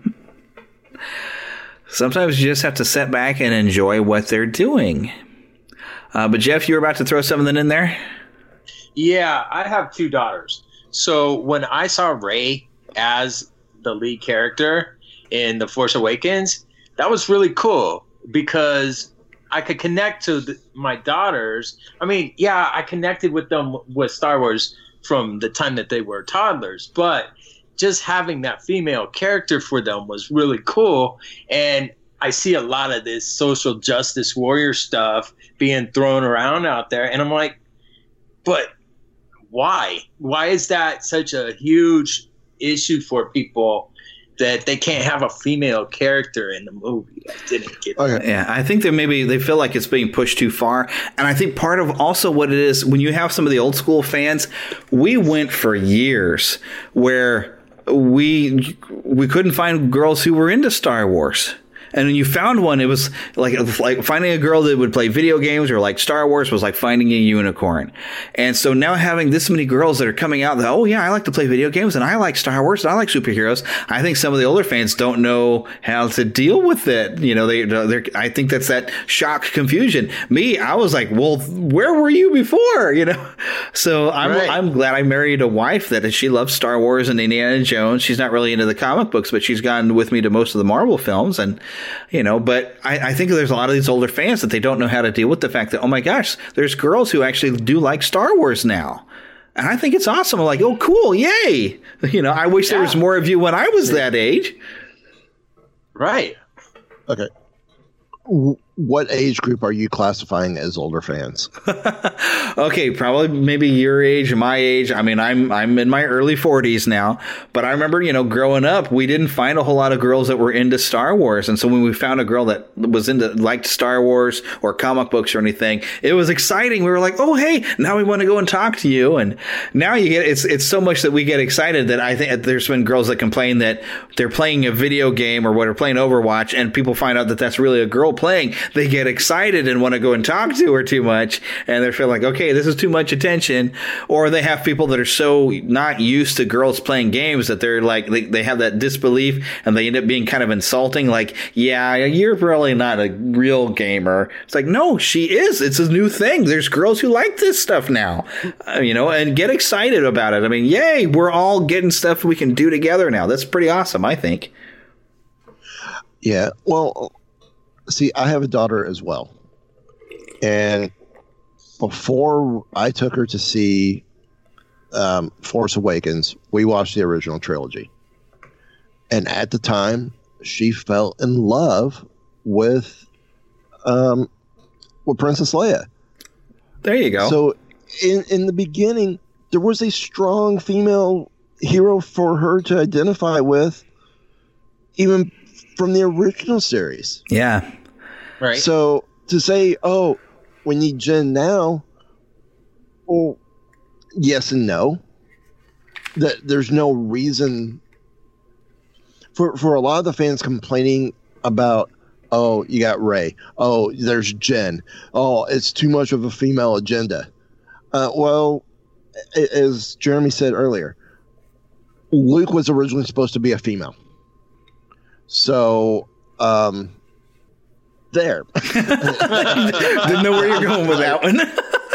S17: Sometimes you just have to sit back and enjoy what they're doing. Uh, but Jeff, you were about to throw something in there?
S18: Yeah, I have two daughters. So when I saw Rey as the lead character in The Force Awakens, that was really cool because I could connect to the, my daughters. I mean, yeah, I connected with them with Star Wars from the time that they were toddlers, but just having that female character for them was really cool. And I see a lot of this social justice warrior stuff being thrown around out there, and I'm like, but why? Why is that such a huge issue for people that they can't have a female character in the movie? I didn't get that.
S17: Yeah, I think that maybe they feel like it's being pushed too far. And I think part of also what it is, when you have some of the old school fans, we went for years where we we couldn't find girls who were into Star Wars. And when you found one, it was like like finding a girl that would play video games or like Star Wars was like finding a unicorn. And so now having this many girls that are coming out that, oh, yeah, I like to play video games and I like Star Wars and I like superheroes. I think some of the older fans don't know how to deal with it. You know, they, they're, I think that's that shock confusion. Me, I was like, well, where were you before? You know, so I'm, right. I'm glad I married a wife that she loves Star Wars and Indiana Jones. She's not really into the comic books, but she's gone with me to most of the Marvel films. And you know, but I, I think there's a lot of these older fans that they don't know how to deal with the fact that, oh my gosh, there's girls who actually do like Star Wars now. And I think it's awesome. I'm like, oh, cool. Yay. You know, I wish yeah. there was more of you when I was that age.
S18: Right.
S11: Okay. What age group are you classifying as older fans?
S17: Okay, probably maybe your age, my age. I mean, I'm I'm in my early forties now, but I remember, you know, growing up, we didn't find a whole lot of girls that were into Star Wars, and so when we found a girl that was into liked Star Wars or comic books or anything, it was exciting. We were like, oh, hey, now we want to go and talk to you, and now you get it's it's so much that we get excited that I think there's been girls that complain that they're playing a video game or what are playing Overwatch, and people find out that that's really a girl playing. They get excited and want to go and talk to her too much, and they feel like, okay, this is too much attention. Or they have people that are so not used to girls playing games that they're like, they, they have that disbelief, and they end up being kind of insulting, like, yeah, you're really not a real gamer. It's like, no, she is. It's a new thing. There's girls who like this stuff now, uh, you know, and get excited about it. I mean, yay, we're all getting stuff we can do together now. That's pretty awesome, I think.
S11: Yeah, well, see, I have a daughter as well. And before I took her to see um, Force Awakens, we watched the original trilogy. And at the time, she fell in love with um, with Princess Leia.
S17: There you go.
S11: So in, in the beginning, there was a strong female hero for her to identify with, even from the original series.
S17: Yeah.
S18: Right.
S11: So to say, oh, we need Jen now, well, yes and no. That there's no reason for for a lot of the fans complaining about, oh, you got Rey, oh, there's Jen, oh, it's too much of a female agenda. Uh, well, as Jeremy said earlier, Luke was originally supposed to be a female. So, um, there.
S17: Didn't know where you're going with that one.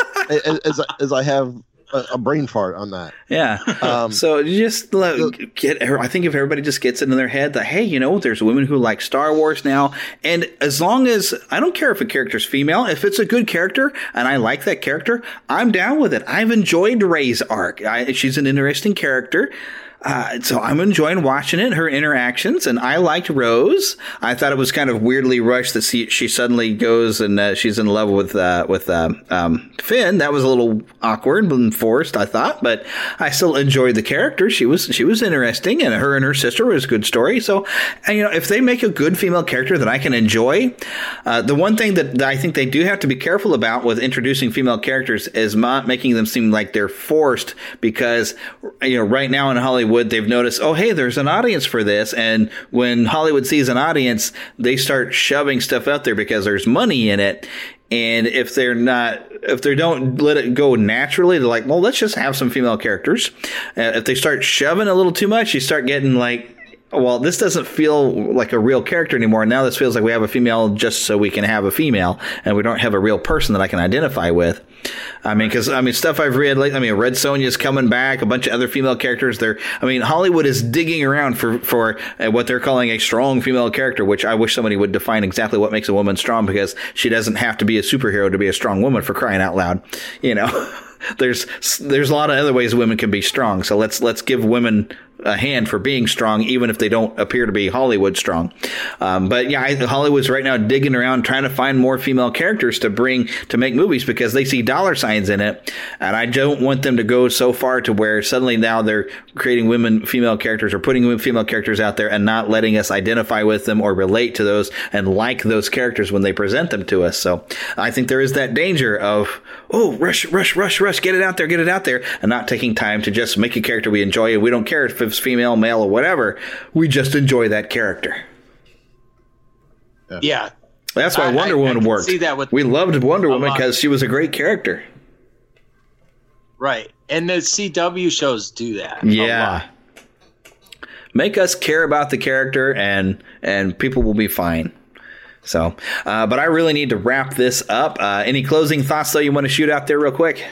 S11: as, as I have a, a brain fart on that.
S17: Yeah. Um, so just let, so, get. I think if everybody just gets into their head that, hey, you know, there's women who like Star Wars now, and as long as I don't care if a character's female, if it's a good character and I like that character, I'm down with it. I've enjoyed Rey's arc. I, she's an interesting character. Uh, so I'm enjoying watching it, her interactions, and I liked Rose. I thought it was kind of weirdly rushed that she, she suddenly goes and uh, she's in love with uh, with uh, um, Finn. That was a little awkward and forced, I thought, but I still enjoyed the character. She was she was interesting, and her and her sister was a good story. So, and, you know, if they make a good female character that I can enjoy, uh, the one thing that I think they do have to be careful about with introducing female characters is not making them seem like they're forced, because, you know, right now in Hollywood, they've noticed, oh, hey, there's an audience for this. And when Hollywood sees an audience, they start shoving stuff out there because there's money in it. And if they're not, if they don't let it go naturally, they're like, well, let's just have some female characters. Uh, if they start shoving a little too much, you start getting like, well, this doesn't feel like a real character anymore. Now this feels like we have a female just so we can have a female, and we don't have a real person that I can identify with. I mean, because, I mean, stuff I've read, like, I mean, Red Sonja's coming back, a bunch of other female characters. They're, I mean, Hollywood is digging around for, for uh, what they're calling a strong female character, which I wish somebody would define exactly what makes a woman strong, because she doesn't have to be a superhero to be a strong woman, for crying out loud, you know. There's there's a lot of other ways women can be strong. So let's let's give women a hand for being strong, even if they don't appear to be Hollywood strong. Um, but yeah, I, Hollywood's right now digging around trying to find more female characters to bring to make movies, because they see dollar signs in it, and I don't want them to go so far to where suddenly now they're creating women female characters or putting women female characters out there and not letting us identify with them or relate to those and like those characters when they present them to us. So I think there is that danger of, oh, rush, rush, rush, rush, get it out there, get it out there, and not taking time to just make a character we enjoy, and we don't care if it's female, male, or whatever. We just enjoy that character.
S18: Yeah. yeah.
S17: That's why I, Wonder I, Woman I worked.
S18: See that with
S17: we loved Wonder Woman because she was a great character.
S18: Right. And the C W shows do that.
S17: Yeah. Make us care about the character, and and people will be fine. So, uh, but I really need to wrap this up. Uh, any closing thoughts, though, you want to shoot out there real quick?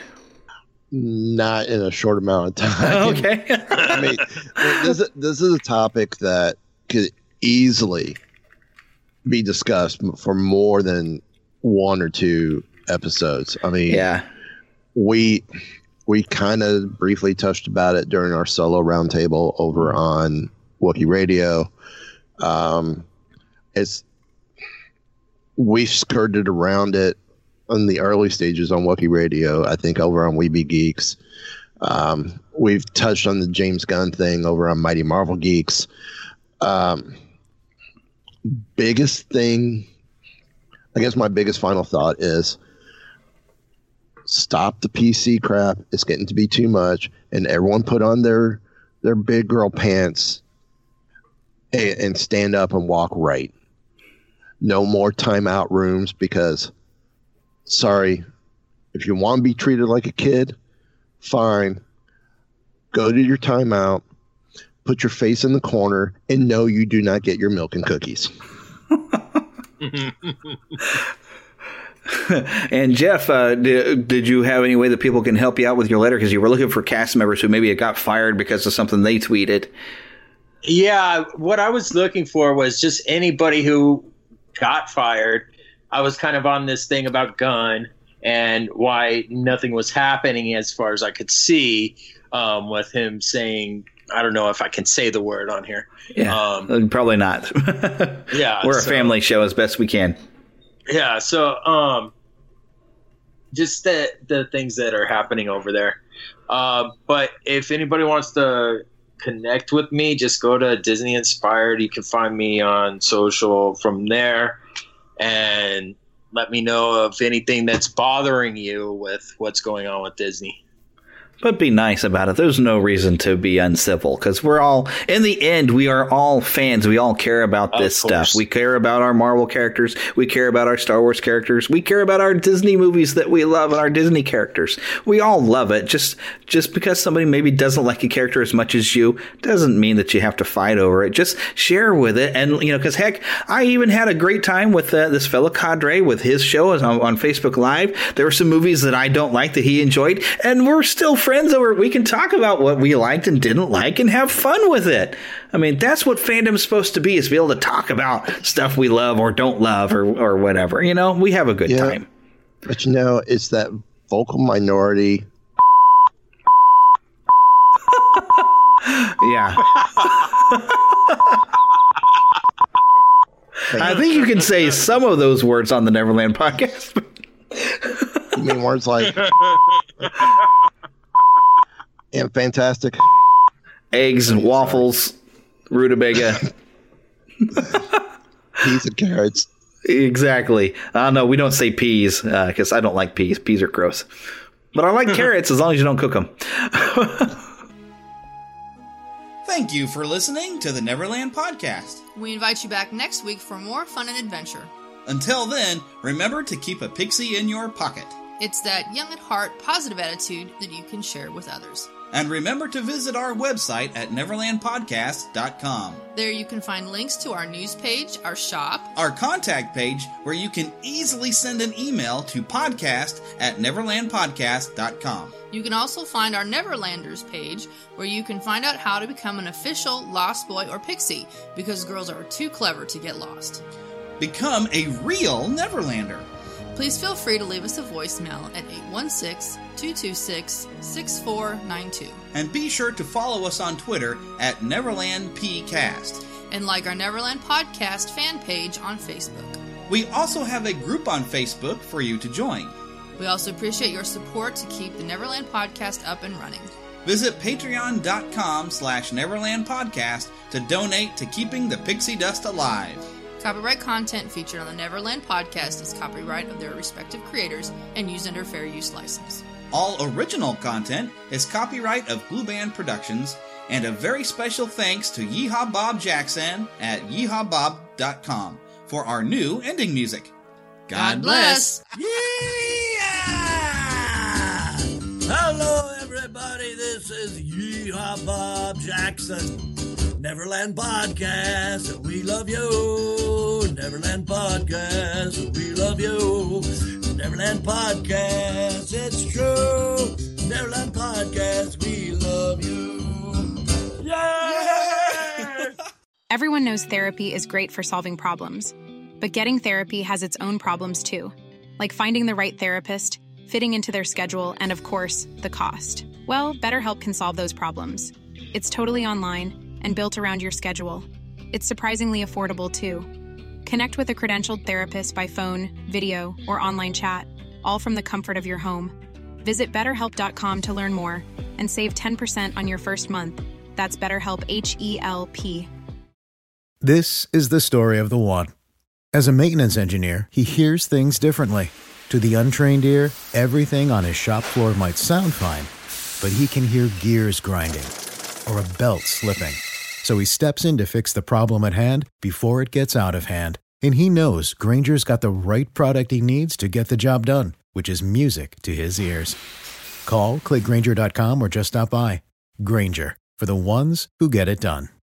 S11: Not in a short amount of time.
S17: Okay.
S11: I mean, this, this is a topic that could easily be discussed for more than one or two episodes. I mean,
S17: yeah,
S11: we we kind of briefly touched about it during our solo roundtable over on Wookiee Radio. Um, it's we skirted around it in the early stages on Wookiee Radio. I think over on Weeby Geeks. Um, we've touched on the James Gunn thing over on Mighty Marvel Geeks. Um, biggest thing, I guess my biggest final thought is stop the P C crap. It's getting to be too much, and everyone put on their their big girl pants and, and stand up and walk right. No more timeout rooms because, sorry, if you want to be treated like a kid, fine. Go to your timeout, put your face in the corner, and no, you do not get your milk and cookies.
S17: And Jeff, uh, did, did you have any way that people can help you out with your letter? Because you were looking for cast members who maybe got fired because of something they tweeted.
S18: Yeah, what I was looking for was just anybody who got fired. I was kind of on this thing about Gunn and why nothing was happening as far as I could see, um, with him saying, I don't know if I can say the word on here.
S17: Yeah,
S18: um,
S17: probably not.
S18: Yeah,
S17: we're a
S18: so,
S17: family show as best we can.
S18: Yeah, so um, just the the things that are happening over there. Uh, but if anybody wants to connect with me, just go to Disney Inspired. You can find me on social from there, and let me know of anything that's bothering you with what's going on with Disney.
S17: But be nice about it. There's no reason to be uncivil because we're all, in the end, we are all fans. We all care about this stuff. We care about our Marvel characters. We care about our Star Wars characters. We care about our Disney movies that we love and our Disney characters. We all love it. Just just because somebody maybe doesn't like a character as much as you doesn't mean that you have to fight over it. Just share with it. And, you know, because heck, I even had a great time with uh, this fellow Cadre with his show on, on Facebook Live. There were some movies that I don't like that he enjoyed, and we're still friends. Friends over, we can talk about what we liked and didn't like and have fun with it. I mean, that's what fandom's supposed to be, is be able to talk about stuff we love or don't love or, or whatever. You know, we have a good yeah, time.
S11: But, you know, it's that vocal minority.
S17: Yeah. I think you can say some of those words on the Neverland podcast.
S11: You mean words like... And fantastic.
S17: Eggs and waffles, rutabaga.
S11: Peas and carrots.
S17: Exactly. Uh, no, we don't say peas because uh, I don't like peas. Peas are gross. But I like carrots as long as you don't cook them.
S20: Thank you for listening to the Neverland Podcast.
S21: We invite you back next week for more fun and adventure.
S20: Until then, remember to keep a pixie in your pocket.
S21: It's that young at heart, positive attitude that you can share with others.
S20: And remember to visit our website at neverland podcast dot com.
S21: There you can find links to our news page, our shop,
S20: our contact page, where you can easily send an email to podcast at neverland podcast dot com.
S21: You can also find our Neverlanders page, where you can find out how to become an official Lost Boy or Pixie, because girls are too clever to get lost.
S20: Become a real Neverlander.
S21: Please feel free to leave us a voicemail at eight one six, two two six, six four nine two.
S20: And be sure to follow us on Twitter at NeverlandPcast.
S21: And like our Neverland Podcast fan page on Facebook.
S20: We also have a group on Facebook for you to join.
S21: We also appreciate your support to keep the Neverland Podcast up and running.
S20: Visit patreon.com slash Neverland Podcast to donate to keeping the pixie dust alive.
S21: Copyright content featured on the Neverland Podcast is copyright of their respective creators and used under fair use license.
S20: All original content is copyright of Blue Band Productions, and a very special thanks to Yeehaw Bob Jackson at yeehaw bob dot com for our new ending music. God,
S21: God bless!
S22: Yeah! Hello, everybody. This is Yeehaw Bob Jackson. Neverland Podcast, we love you. Neverland Podcast, we love you. Neverland Podcast, it's true. Neverland Podcast, we love you. Yeah!
S23: Everyone knows therapy is great for solving problems.
S1: But getting therapy has its own problems too, like finding the right therapist, fitting into their schedule, and of course, the cost. Well, BetterHelp can solve those problems. It's totally online and built around your schedule. It's surprisingly affordable too. Connect with a credentialed therapist by phone, video, or online chat, all from the comfort of your home. Visit better help dot com to learn more and save ten percent on your first month. That's BetterHelp, H E L P.
S2: This is the story of the one. As a maintenance engineer, he hears things differently. To the untrained ear, everything on his shop floor might sound fine, but he can hear gears grinding or a belt slipping. So he steps in to fix the problem at hand before it gets out of hand. And he knows Grainger's got the right product he needs to get the job done, which is music to his ears. Call, click Grainger dot com, or just stop by. Grainger, for the ones who get it done.